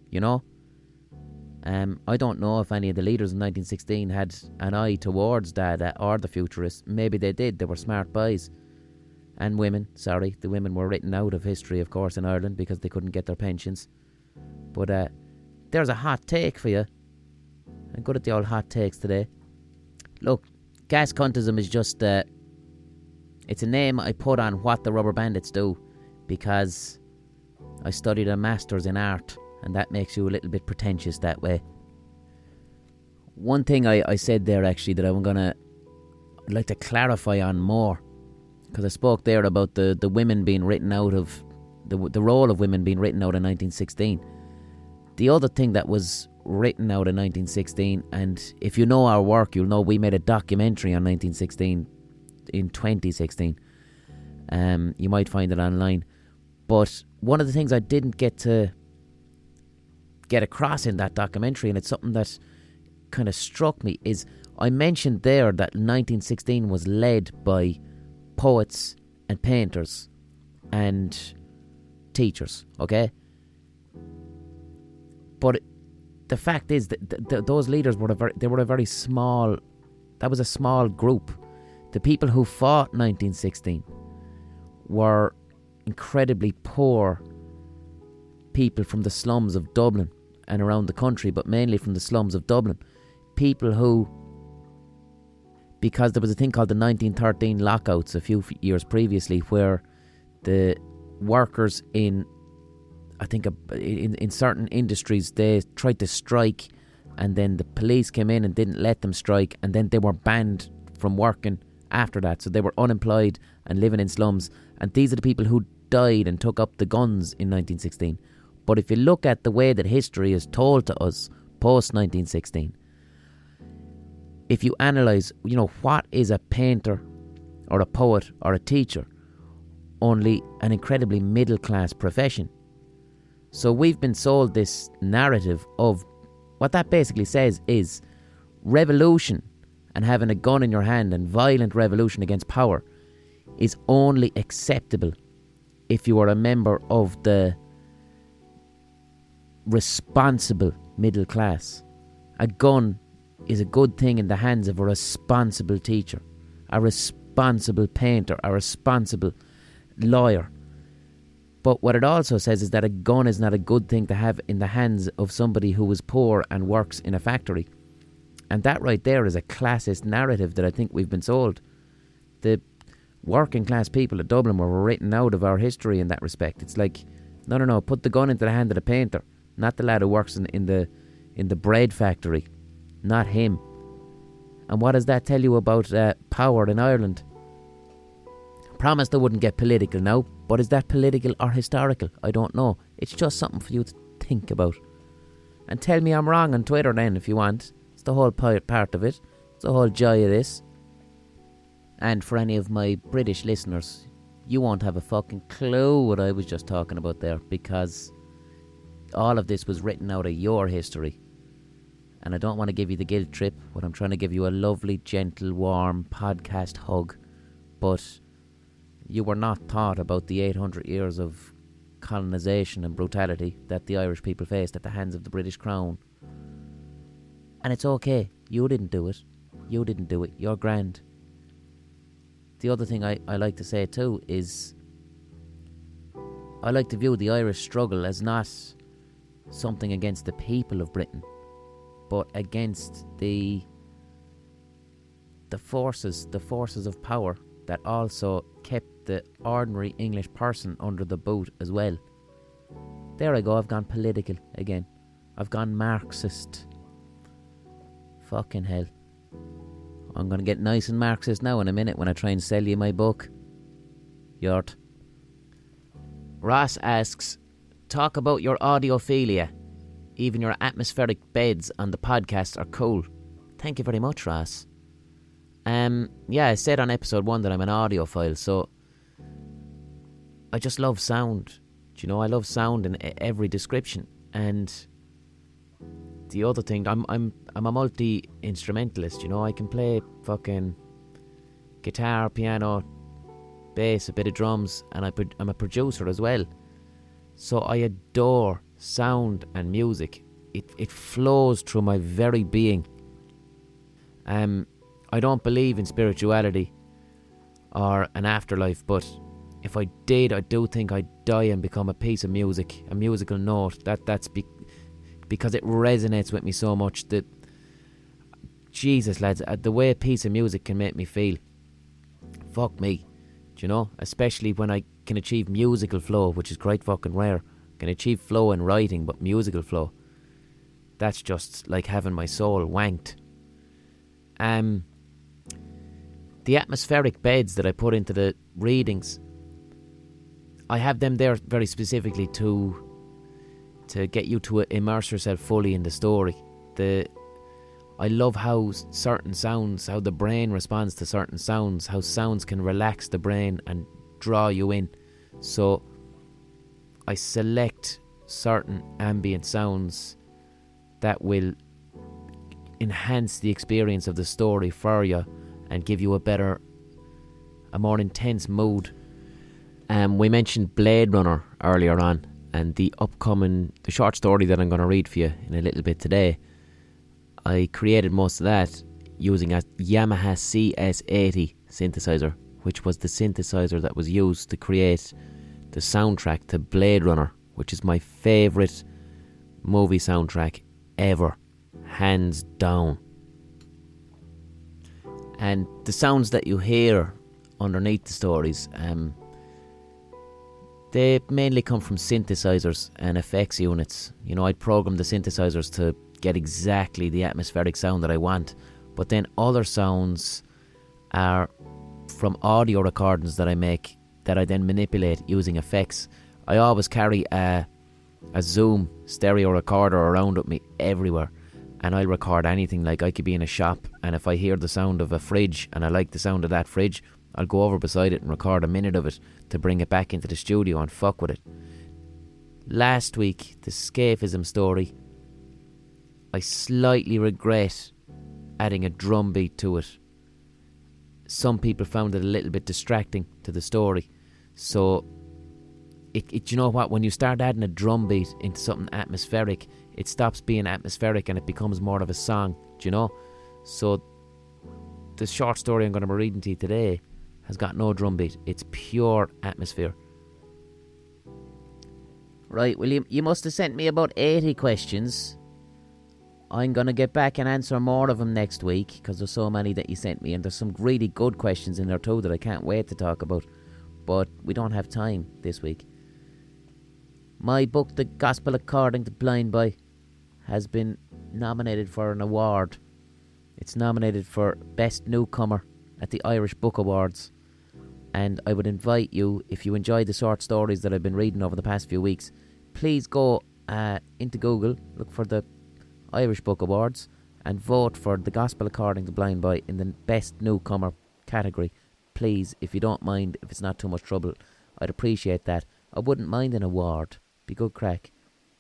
I don't know if any of the leaders in 1916 had an eye towards Dada or the Futurists. Maybe they did. They were smart boys. And women, the women were written out of history, of course, in Ireland because they couldn't get their pensions. But there's a hot take for you. I'm good at the old hot takes today. Look, gas cuntism is just it's a name I put on what the Rubber Bandits do because I studied a master's in art, and that makes you a little bit pretentious that way. One thing I said there actually that I'd like to clarify on more, because I spoke there about the women being written out of the role of women being written out in 1916. The other thing that was written out in 1916, and if you know our work, you'll know we made a documentary on 1916 in 2016. You might find it online. But one of the things I didn't get across in that documentary, and it's something that kind of struck me, is I mentioned there that 1916 was led by poets and painters and teachers, okay? But the fact is that those leaders were a very small. That was a small group. The people who fought 1916 were incredibly poor people from the slums of Dublin and around the country, but mainly from the slums of Dublin. People who, because there was a thing called the 1913 lockouts a few years previously, where the workers in certain industries, they tried to strike, and then the police came in and didn't let them strike, and then they were banned from working after that. So they were unemployed and living in slums, and these are the people who died and took up the guns in 1916. But if you look at the way that history is told to us post 1916, if you analyse, what is a painter or a poet or a teacher? Only an incredibly middle class profession. So we've been sold this narrative of what that basically says is revolution and having a gun in your hand and violent revolution against power is only acceptable if you are a member of the responsible middle class. A gun is a good thing in the hands of a responsible teacher, a responsible painter, a responsible lawyer. But what it also says is that a gun is not a good thing to have in the hands of somebody who is poor and works in a factory. And that right there is a classist narrative that I think we've been sold. The working class people of Dublin were written out of our history in that respect. It's like, no, put the gun into the hand of the painter, not the lad who works in the bread factory, not him. And what does that tell you about power in Ireland? Promised I wouldn't get political now, but is that political or historical? I don't know. It's just something for you to think about. And tell me I'm wrong on Twitter then if you want. It's the whole part of it. It's the whole joy of this. And for any of my British listeners, you won't have a fucking clue what I was just talking about there, because all of this was written out of your history. And I don't want to give you the guilt trip, but I'm trying to give you a lovely, gentle, warm podcast hug. But you were not taught about the 800 years of colonisation and brutality that the Irish people faced at the hands of the British Crown. And it's okay. You didn't do it. You didn't do it. You're grand. The other thing I like to say too is I like to view the Irish struggle as not something against the people of Britain, but against the forces of power that also kept the ordinary English person under the boot as well. There I go, I've gone political again. I've gone Marxist. Fucking hell. I'm going to get nice and Marxist now in a minute when I try and sell you my book. Yort. Ross asks, talk about your audiophilia. Even your atmospheric beds on the podcast are cool. Thank you very much, Ross. I said on episode 1 that I'm an audiophile, so I just love sound. Do you know, I love sound in every description. And the other thing, I'm a multi-instrumentalist, you know. I can play fucking guitar, piano, bass, a bit of drums, and I'm a producer as well. So I adore sound and music. It flows through my very being. I don't believe in spirituality or an afterlife, but if I did, I do think I'd die and become a piece of music, a musical note. That's because it resonates with me so much that, Jesus lads, the way a piece of music can make me feel, fuck me, do you know? Especially when I can achieve musical flow, which is quite fucking rare. I can achieve flow in writing, but musical flow, that's just like having my soul wanked. The atmospheric beds that I put into the readings, I have them there very specifically to get you to immerse yourself fully in the story. I love how certain sounds, how the brain responds to certain sounds, how sounds can relax the brain and draw you in. So I select certain ambient sounds that will enhance the experience of the story for you and give you a more intense mood. We mentioned Blade Runner earlier on, and the short story that I'm going to read for you in a little bit today, I created most of that using a Yamaha CS80 synthesizer, which was the synthesizer that was used to create the soundtrack to Blade Runner, which is my favourite movie soundtrack ever, hands down. And the sounds that you hear underneath the stories, they mainly come from synthesizers and effects units. You know, I'd program the synthesizers to get exactly the atmospheric sound that I want, but then other sounds are from audio recordings that I make that I then manipulate using effects. I always carry a Zoom stereo recorder around with me everywhere, and I'll record anything. Like, I could be in a shop, and if I hear the sound of a fridge and I like the sound of that fridge, I'll go over beside it and record a minute of it to bring it back into the studio and fuck with it. Last week, the Scaphism story, I slightly regret adding a drum beat to it. Some people found it a little bit distracting to the story. So, you know what, when you start adding a drum beat into something atmospheric, it stops being atmospheric and it becomes more of a song, do you know? So, the short story I'm going to be reading to you today has got no drum beat. It's pure atmosphere. Right, well, you must have sent me about 80 questions. I'm going to get back and answer more of them next week, because there's so many that you sent me, and there's some really good questions in there too that I can't wait to talk about. But we don't have time this week. My book, The Gospel According to Blind Boy, has been nominated for an award. It's nominated for Best Newcomer at the Irish Book Awards. And I would invite you, if you enjoy the short stories that I've been reading over the past few weeks, please go into Google, look for the Irish Book Awards, and vote for The Gospel According to Blind Boy in the Best Newcomer category. Please, if you don't mind, if it's not too much trouble, I'd appreciate that. I wouldn't mind an award. Be good crack.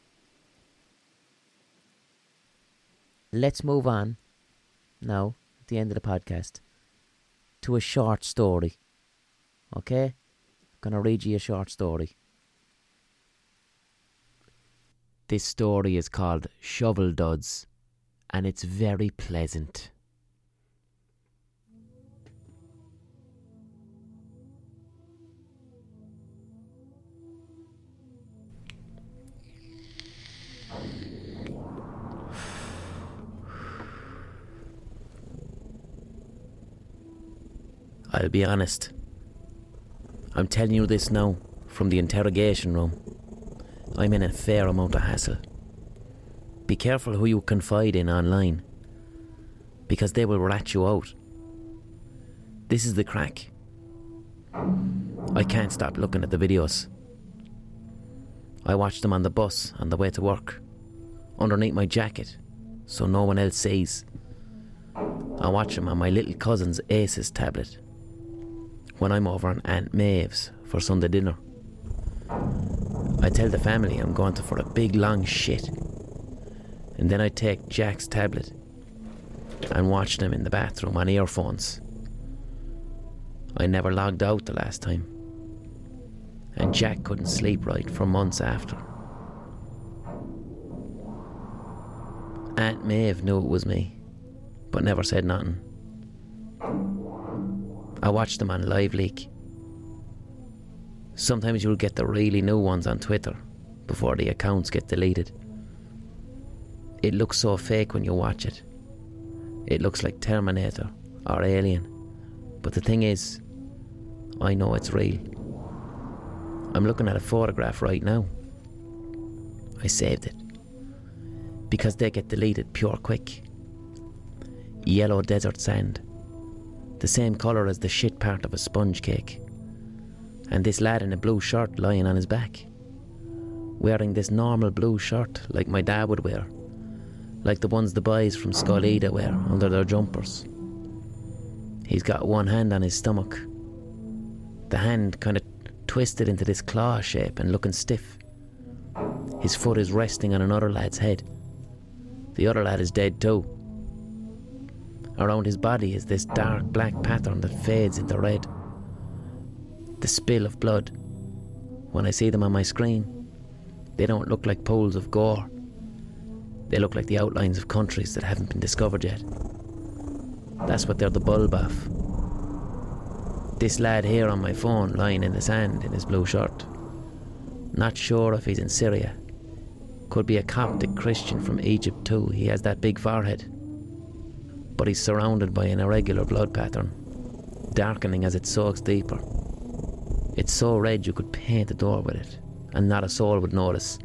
Let's move on now, at the end of the podcast, to a short story. Okay? I'm going to read you a short story. This story is called Shovel Duds, and it's very pleasant. I'll be honest. I'm telling you this now from the interrogation room. I'm in a fair amount of hassle. Be careful who you confide in online, because they will rat you out. This is the crack. I can't stop looking at the videos. I watch them on the bus on the way to work, underneath my jacket, so no one else sees. I watch them on my little cousin's Aces tablet, when I'm over on Aunt Maeve's for Sunday dinner. I tell the family I'm going for a big long shit, and then I take Jack's tablet and watch them in the bathroom on earphones. I never logged out the last time, and Jack couldn't sleep right for months after. Aunt Maeve knew it was me, but never said nothing. I watch them on Live Leak. Sometimes you'll get the really new ones on Twitter before the accounts get deleted. It looks so fake when you watch it. It looks like Terminator or Alien. But the thing is, I know it's real. I'm looking at a photograph right now. I saved it, because they get deleted pure quick. Yellow desert sand, the same colour as the shit part of a sponge cake. And this lad in a blue shirt lying on his back, wearing this normal blue shirt like my dad would wear, like the ones the boys from Scolleda wear under their jumpers. He's got one hand on his stomach, the hand kind of twisted into this claw shape and looking stiff. His foot is resting on another lad's head. The other lad is dead too. Around his body is this dark black pattern that fades into red. The spill of blood. When I see them on my screen, they don't look like pools of gore. They look like the outlines of countries that haven't been discovered yet. That's what they're the bulb of. This lad here on my phone, lying in the sand in his blue shirt. Not sure if he's in Syria. Could be a Coptic Christian from Egypt too. He has that big forehead. But he's surrounded by an irregular blood pattern, darkening as it soaks deeper. It's so red you could paint a door with it, and not a soul would notice.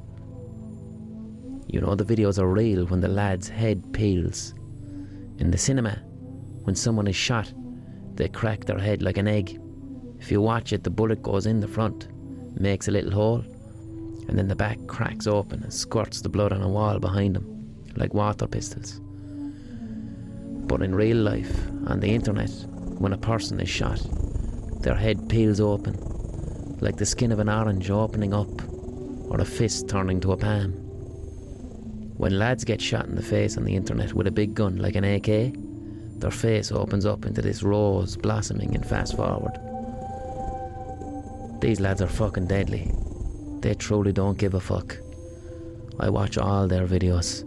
You know the videos are real when the lad's head peels. In the cinema, when someone is shot, they crack their head like an egg. If you watch it, the bullet goes in the front, makes a little hole, and then the back cracks open and squirts the blood on a wall behind them, like water pistols. But in real life, on the internet, when a person is shot, their head peels open, like the skin of an orange opening up, or a fist turning to a palm. When lads get shot in the face on the internet with a big gun like an AK, their face opens up into this rose blossoming in fast forward. These lads are fucking deadly. They truly don't give a fuck. I watch all their videos.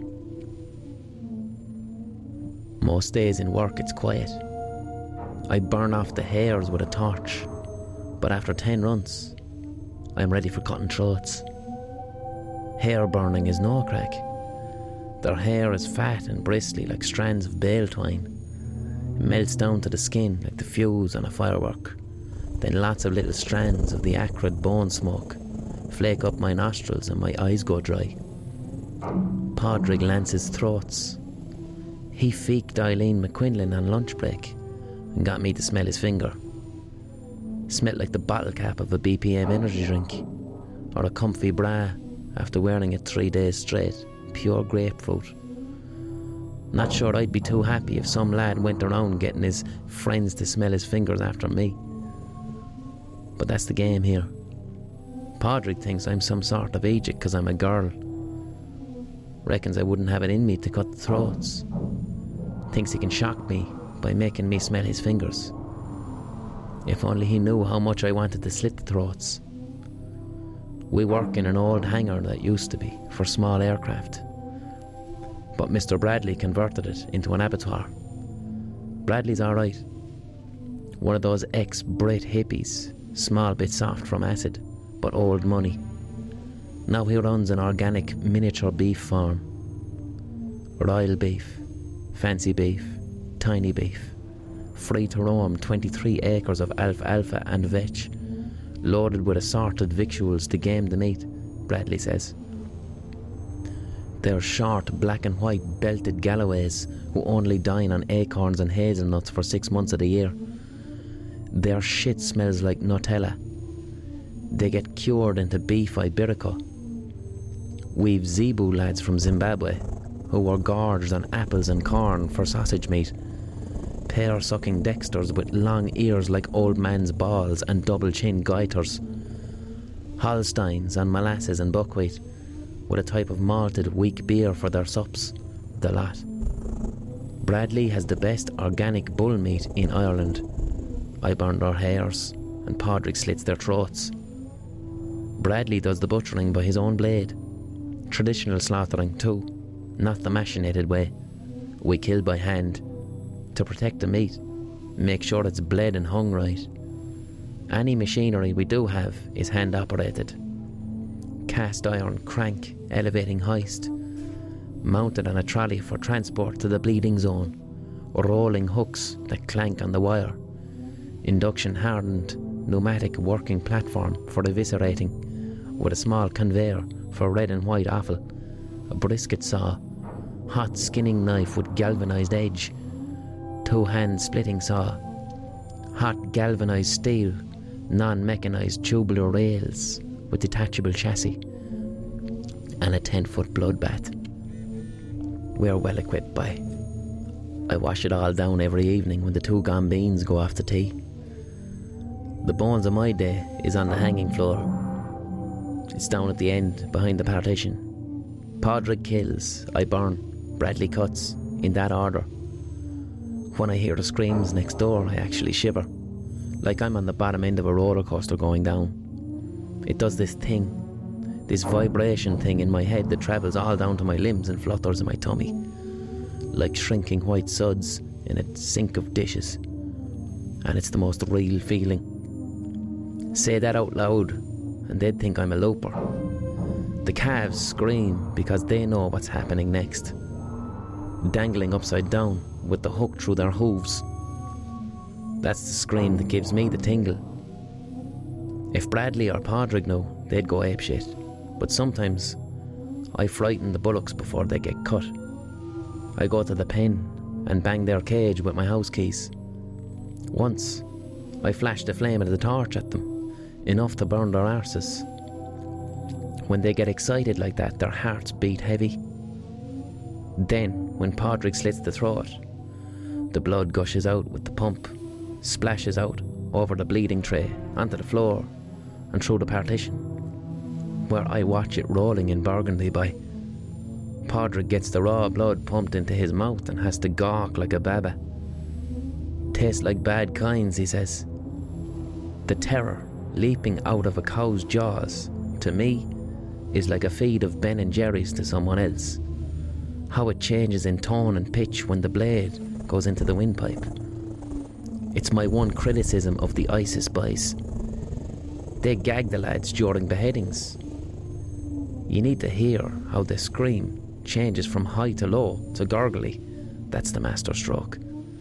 Most days in work it's quiet. I burn off the hairs with a torch, but after 10 runs, I'm ready for cutting throats. Hair burning is no crack. Their hair is fat and bristly like strands of bale twine. It melts down to the skin like the fuse on a firework. Then lots of little strands of the acrid bone smoke flake up my nostrils and my eyes go dry. Padraig Lance's throats. He feeked Eileen McQuinlan on lunch break and got me to smell his finger. Smelled like the bottle cap of a BPM energy drink, or a comfy bra after wearing it 3 days straight, pure grapefruit. Not sure I'd be too happy if some lad went around getting his friends to smell his fingers after me. But that's the game here. Padraig thinks I'm some sort of Egypt because I'm a girl. Reckons I wouldn't have it in me to cut the throats. Thinks he can shock me by making me smell his fingers. If only he knew how much I wanted to slit the throats. We work in an old hangar that used to be for small aircraft. but Mr. Bradley converted it into an abattoir. Bradley's alright. One of those ex-Brit hippies, small bit soft from acid, but old money. Now he runs an organic miniature beef farm. Royal beef, fancy beef, tiny beef, free to roam 23 acres of alfalfa and vetch, loaded with assorted victuals to game the meat, Bradley says. They're short black and white belted Galloways who only dine on acorns and hazelnuts for 6 months of the year. Their shit smells like Nutella. They get cured into beef Iberico. We've Zebu lads from Zimbabwe who were gorged on apples and corn for sausage meat. Pear-sucking Dexters with long ears like old man's balls and double-chin gaiters. Holsteins on molasses and buckwheat, with a type of malted weak beer for their sups, the lot. Bradley has the best organic bull meat in Ireland. I burn their hairs, and Padraig slits their throats. Bradley does the butchering by his own blade. Traditional slaughtering too, not the machinated way. We kill by hand, to protect the meat, make sure it's bled and hung right. Any machinery we do have is hand operated. Cast iron crank elevating hoist, mounted on a trolley for transport to the bleeding zone, rolling hooks that clank on the wire, induction hardened pneumatic working platform for eviscerating, with a small conveyor for red and white offal, a brisket saw, hot skinning knife with galvanised edge, 2-hand splitting saw, hot galvanised steel, non-mechanised tubular rails with detachable chassis, and a 10-foot bloodbath. We're well equipped by. I wash it all down every evening when the 2 gombeens go off to tea. The bones of my day is on the hanging floor. It's down at the end, behind the partition. Padraig kills, I burn, Bradley cuts, in that order. When I hear the screams next door, I actually shiver, like I'm on the bottom end of a roller coaster going down. It does this thing, this vibration thing in my head that travels all down to my limbs and flutters in my tummy, like shrinking white suds in a sink of dishes. And it's the most real feeling. Say that out loud, and they'd think I'm a loper. The calves scream because they know what's happening next. Dangling upside down with the hook through their hooves. That's the scream that gives me the tingle. If Bradley or Padraig know, they'd go apeshit. But sometimes I frighten the bullocks before they get cut. I go to the pen and bang their cage with my house keys. Once, I flashed a flame of the torch at them, enough to burn their arses. When they get excited like that, their hearts beat heavy. Then, when Padraig slits the throat, the blood gushes out with the pump, splashes out over the bleeding tray, onto the floor, and through the partition, where I watch it rolling in burgundy by. Padraig gets the raw blood pumped into his mouth and has to gawk like a baba. Tastes like bad kinds, he says. The terror leaping out of a cow's jaws, to me, is like a feed of Ben and Jerry's to someone else. How it changes in tone and pitch when the blade goes into the windpipe. It's my one criticism of the ISIS boys. They gag the lads during beheadings. You need to hear how the scream changes from high to low to gurgly. That's the master stroke.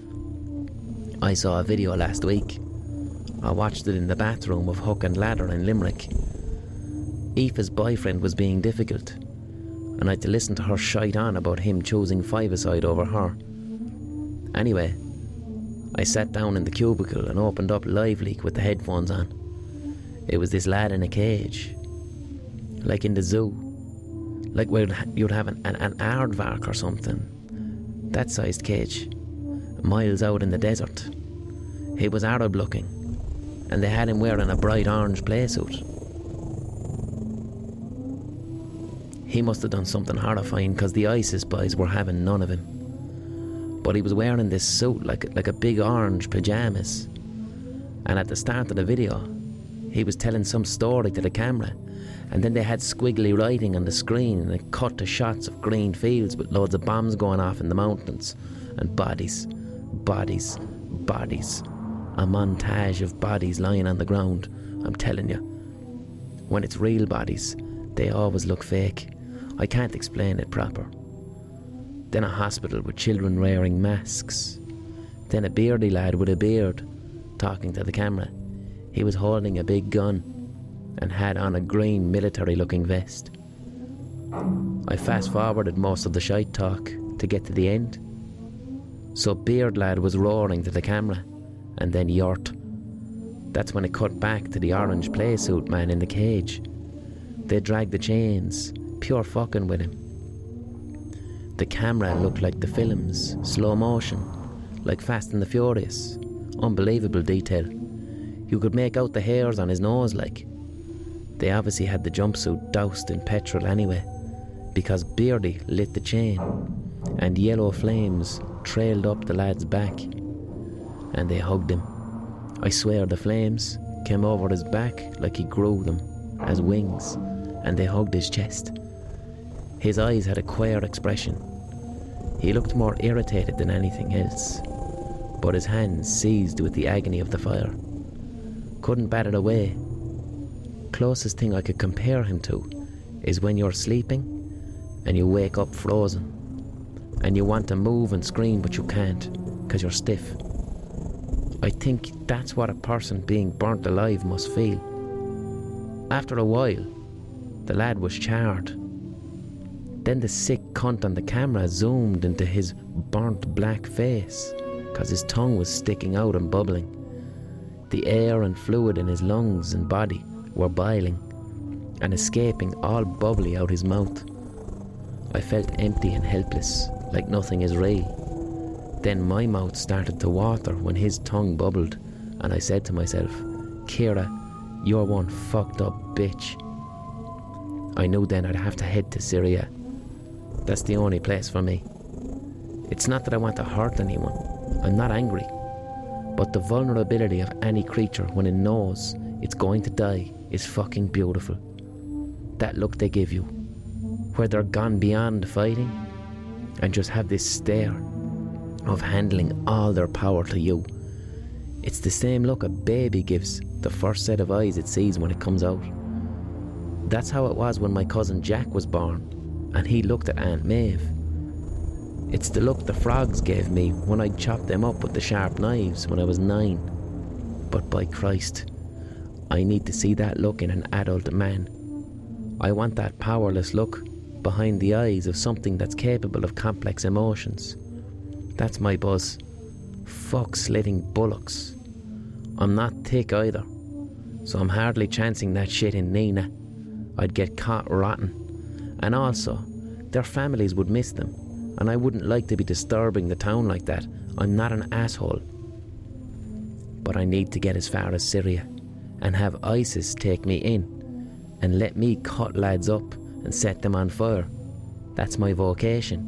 I saw a video last week. I watched it in the bathroom of Hook and Ladder in Limerick. Aoife's boyfriend was being difficult, and I had to listen to her shite on about him choosing five-a-side over her. Anyway, I sat down in the cubicle and opened up LiveLeak with the headphones on. It was this lad in a cage, like in the zoo, like where you'd have an aardvark or something. That sized cage, miles out in the desert. He was Arab looking, and they had him wearing a bright orange playsuit. He must have done something horrifying because the ISIS boys were having none of him. But he was wearing this suit like a big orange pyjamas. And at the start of the video, he was telling some story to the camera And then they had squiggly writing on the screen, and it cut to shots of green fields with loads of bombs going off in the mountains. And bodies, bodies, bodies. A montage of bodies lying on the ground. I'm telling you. When it's real bodies, they always look fake. I can't explain it proper. Then a hospital with children wearing masks. Then a beardy lad with a beard talking to the camera. He was holding a big gun and had on a green military-looking vest. I fast-forwarded most of the shite talk to get to the end. So Beard Lad was roaring to the camera, and then yort. That's when it cut back to the orange playsuit man in the cage. They dragged the chains, pure fucking with him. The camera looked like the films, slow motion, like Fast and the Furious. Unbelievable detail. You could make out the hairs on his nose like. They obviously had the jumpsuit doused in petrol anyway, because Beardy lit the chain, and yellow flames trailed up the lad's back, and they hugged him. I swear the flames came over his back like he grew them as wings, and they hugged his chest. His eyes had a queer expression. He looked more irritated than anything else, but his hands seized with the agony of the fire. Couldn't bat it away. Closest thing I could compare him to is when you're sleeping and you wake up frozen and you want to move and scream but you can't because you're stiff. I think that's what a person being burnt alive must feel. After a while, the lad was charred. Then the sick cunt on the camera zoomed into his burnt black face because his tongue was sticking out and bubbling. The air and fluid in his lungs and body were boiling and escaping all bubbly out his mouth. I felt empty and helpless, like nothing is real. Then my mouth started to water when his tongue bubbled, and I said to myself, Kira, you're one fucked up bitch. I knew then I'd have to head to Syria. That's the only place for me. It's not that I want to hurt anyone. I'm not angry. But the vulnerability of any creature when it knows it's going to die is fucking beautiful. That look they give you, where they're gone beyond fighting and just have this stare of handling all their power to you. It's the same look a baby gives the first set of eyes it sees when it comes out. That's how it was when my cousin Jack was born and he looked at Aunt Maeve. It's the look the frogs gave me when I chopped them up with the sharp knives when I was 9. But by Christ, I need to see that look in an adult man. I want that powerless look behind the eyes of something that's capable of complex emotions. That's my buzz. Fuck slitting bullocks. I'm not thick either, so I'm hardly chancing that shit in Nina. I'd get caught rotten. And also, their families would miss them, and I wouldn't like to be disturbing the town like that. I'm not an asshole. But I need to get as far as Syria and have ISIS take me in and let me cut lads up and set them on fire. That's my vocation.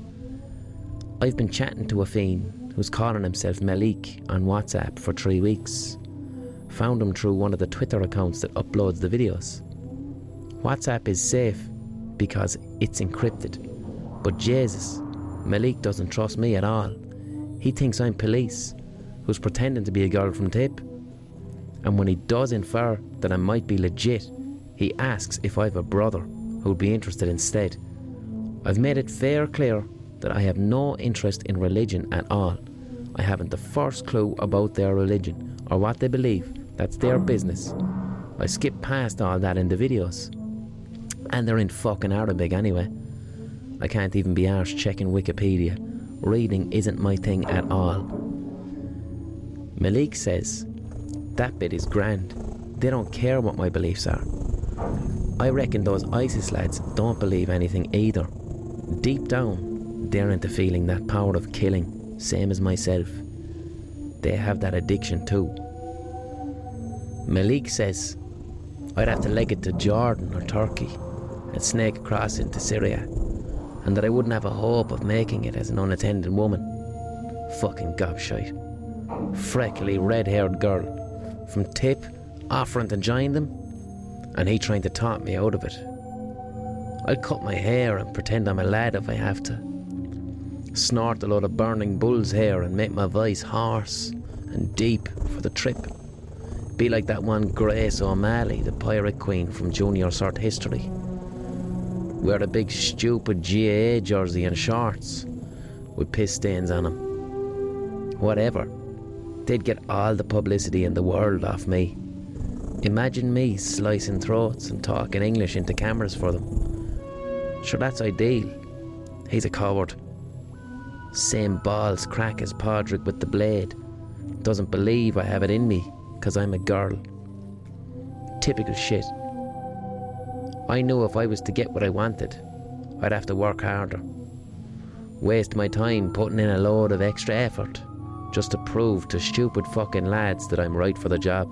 I've been chatting to a fiend who's calling himself Malik on WhatsApp for 3 weeks. Found him through one of the Twitter accounts that uploads the videos. WhatsApp is safe because it's encrypted. But Jesus, Malik doesn't trust me at all. He thinks I'm police, who's pretending to be a girl from Tip. And when he does infer that I might be legit, he asks if I've a brother who'd be interested instead. I've made it fair clear that I have no interest in religion at all. I haven't the first clue about their religion or what they believe. That's their business. I skip past all that in the videos. And they're in fucking Arabic anyway. I can't even be arsed checking Wikipedia. Reading isn't my thing at all. Malik says, that bit is grand. They don't care what my beliefs are. I reckon those ISIS lads don't believe anything either. Deep down, they're into feeling that power of killing, same as myself. They have that addiction too. Malik says, I'd have to leg it to Jordan or Turkey and snake across into Syria, and that I wouldn't have a hope of making it as an unattended woman. Fucking gobshite. Freckly red-haired girl from Tip offering to join them. and he trying to talk me out of it. I'll cut my hair and pretend I'm a lad if I have to. Snort a load of burning bull's hair and make my voice hoarse and deep for the trip. Be like that one Grace O'Malley, the pirate queen from Junior Cert History. Wear a big stupid GAA jersey and shorts with piss stains on them. Whatever. They'd get all the publicity in the world off me. Imagine me slicing throats and talking English into cameras for them. Sure, that's ideal. He's a coward. Same balls crack as Padraig with the blade. Doesn't believe I have it in me because I'm a girl. Typical shit. I knew if I was to get what I wanted, I'd have to work harder. Waste my time putting in a load of extra effort just to prove to stupid fucking lads that I'm right for the job.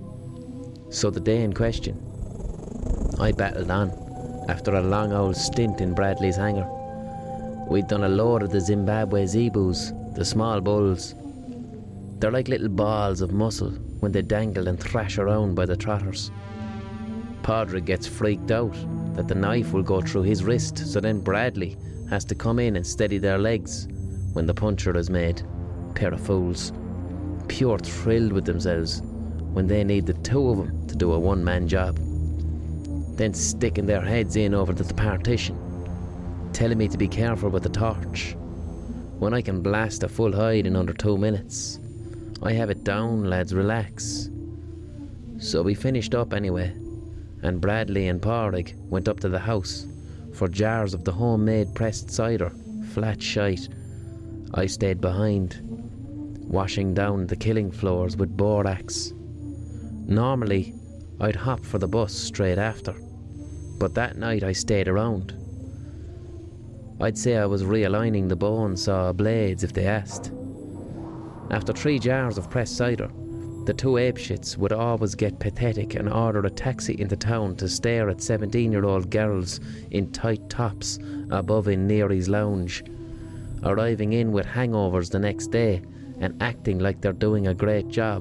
So the day in question, I battled on after a long old stint in Bradley's hangar. We'd done a load of the Zimbabwe zebus, the small bulls. They're like little balls of muscle when they dangle and thrash around by the trotters. Padraig gets freaked out that the knife will go through his wrist, so then Bradley has to come in and steady their legs when the puncture is made. Pair of fools. Pure thrilled with themselves when they need the two of them to do a one-man job. Then sticking their heads in over the partition, telling me to be careful with the torch. When I can blast a full hide in under 2 minutes. I have it down, lads, relax. So we finished up anyway, and Bradley and Padraig went up to the house for jars of the homemade pressed cider, flat shite. I stayed behind, washing down the killing floors with borax. Normally, I'd hop for the bus straight after, but that night I stayed around. I'd say I was realigning the bone saw blades if they asked. After 3 jars of pressed cider, the two apeshits would always get pathetic and order a taxi into town to stare at 17-year-old girls in tight tops above in Neary's lounge, arriving in with hangovers the next day and acting like they're doing a great job.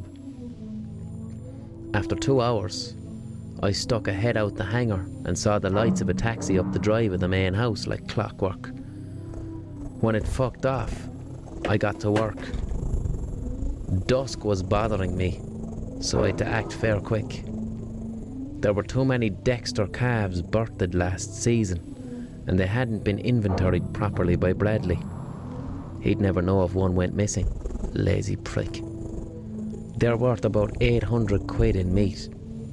After 2 hours, I stuck a head out the hangar and saw the lights of a taxi up the drive of the main house like clockwork. When it fucked off, I got to work. Dusk was bothering me, so I had to act fair quick. There were too many Dexter calves birthed last season, and they hadn't been inventoried properly by Bradley. He'd never know if one went missing. Lazy prick. They're worth about 800 quid in meat.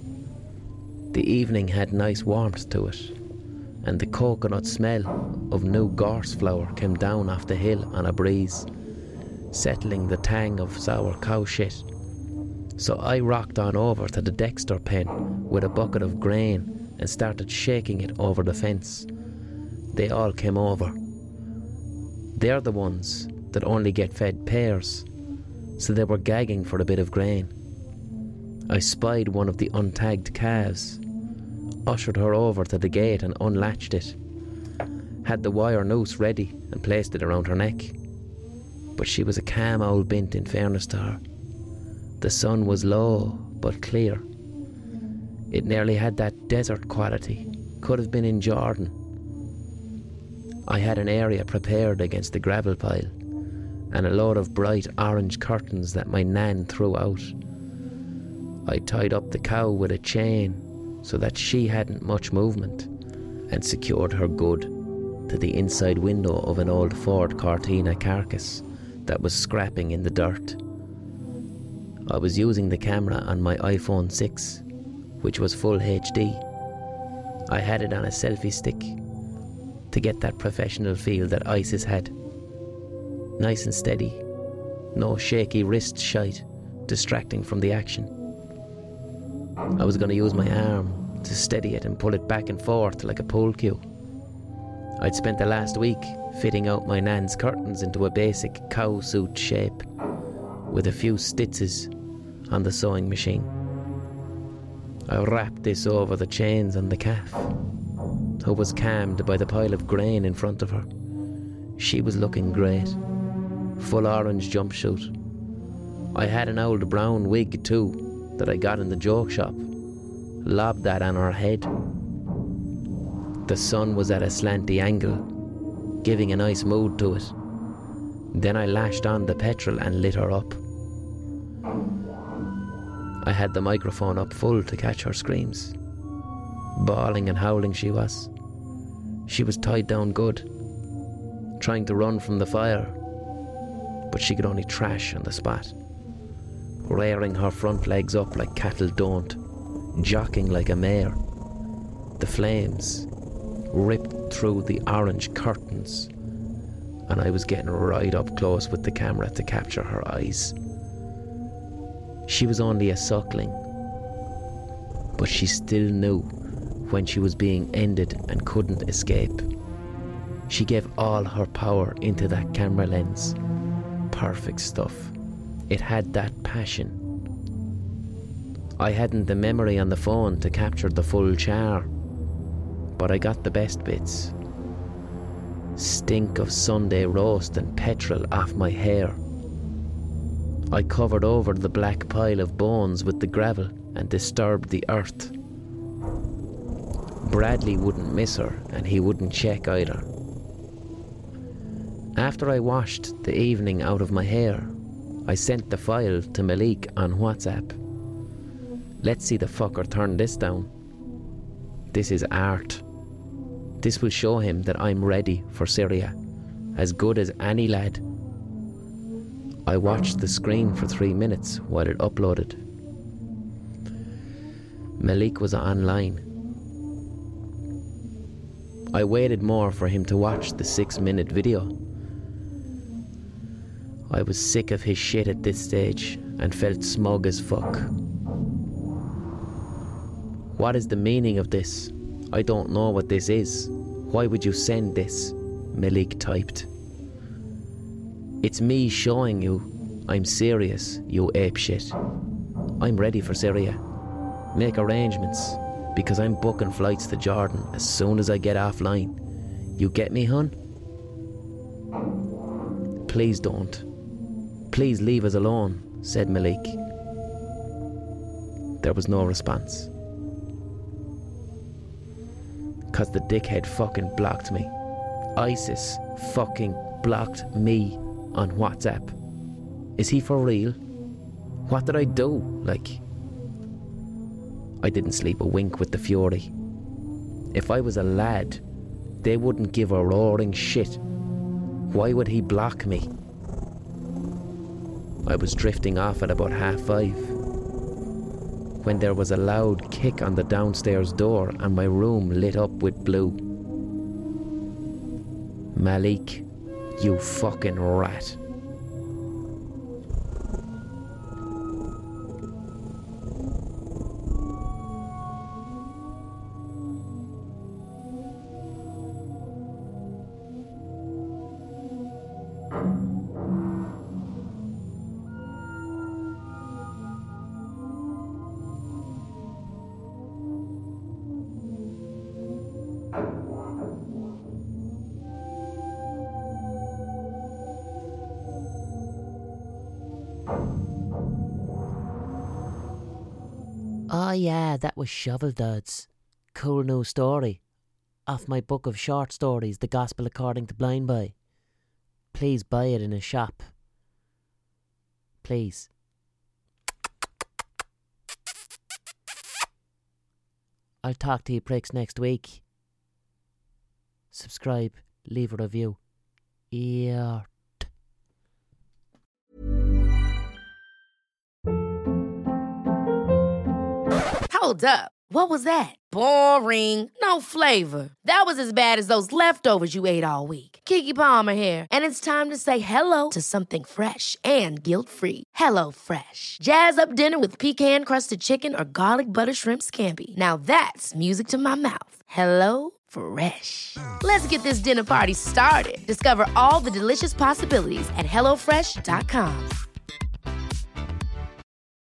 The evening had nice warmth to it, and the coconut smell of new gorse flour came down off the hill on a breeze, settling the tang of sour cow shit. So I rocked on over to the Dexter pen with a bucket of grain and started shaking it over the fence. They all came over. They're the ones that only get fed pears, so they were gagging for a bit of grain. I spied one of the untagged calves, ushered her over to the gate and unlatched it. Had the wire noose ready and placed it around her neck. But she was a calm old bint in fairness to her. The sun was low but clear. It nearly had that desert quality. Could have been in Jordan. I had an area prepared against the gravel pile and a load of bright orange curtains that my nan threw out. I tied up the cow with a chain so that she hadn't much movement and secured her good to the inside window of an old Ford Cortina carcass that was scrapping in the dirt. I was using the camera on my iPhone 6, which was full HD. I had it on a selfie stick to get that professional feel that ISIS had. Nice and steady, no shaky wrist shite distracting from the action. I was going to use my arm to steady it and pull it back and forth like a pool cue. I'd spent the last week fitting out my nan's curtains into a basic cow suit shape with a few stitches on the sewing machine. I wrapped this over the chains on the calf, who was calmed by the pile of grain in front of her. She was looking great. Full orange jumpsuit. I had an old brown wig too that I got in the joke shop, lobbed that on her head. The sun was at a slanty angle, giving a nice mood to it. Then I lashed on the petrol and lit her up. I had the microphone up full to catch her screams. Bawling and howling she was. She was tied down good, trying to run from the fire, but she could only trash on the spot, rearing her front legs up like cattle don't, jockeying like a mare. The flames ripped through the orange curtains, and I was getting right up close with the camera to capture her eyes. She was only a suckling, but she still knew when she was being ended and couldn't escape. She gave all her power into that camera lens. Perfect stuff. It had that passion. I hadn't the memory on the phone to capture the full char, but I got the best bits. Stink of Sunday roast and petrol off my hair. I covered over the black pile of bones with the gravel and disturbed the earth. Bradley wouldn't miss her, and he wouldn't check either. After I washed the evening out of my hair, I sent the file to Malik on WhatsApp. Let's see the fucker turn this down. This is art. This will show him that I'm ready for Syria, as good as any lad. I watched the screen for 3 minutes while it uploaded. Malik was online. I waited more for him to watch the 6-minute video. I was sick of his shit at this stage and felt smug as fuck. What is the meaning of this? I don't know what this is. Why would you send this? Malik typed. It's me showing you I'm serious, you apeshit. I'm ready for Syria. Make arrangements, because I'm booking flights to Jordan as soon as I get offline. You get me, hun? Please don't. Please leave us alone, said Malik. There was no response. 'Cause the dickhead fucking blocked me. ISIS fucking blocked me on WhatsApp. Is he for real? What did I do? I didn't sleep a wink with the fury. If I was a lad, they wouldn't give a roaring shit. Why would he block me? I was drifting off at about 5:30 when there was a loud kick on the downstairs door and my room lit up with blue. Malik, you fucking rat. Oh yeah, that was Shovel Duds. Cool new story. Off my book of short stories, The Gospel According to Blind Boy. Please buy it in a shop. Please. I'll talk to you pricks next week. Subscribe, leave a review. Yeah. Hold up. What was that? Boring. No flavor. That was as bad as those leftovers you ate all week. Keke Palmer here. And it's time to say hello to something fresh and guilt-free. Hello Fresh. Jazz up dinner with pecan-crusted chicken or garlic butter shrimp scampi. Now that's music to my mouth. Hello Fresh. Let's get this dinner party started. Discover all the delicious possibilities at HelloFresh.com.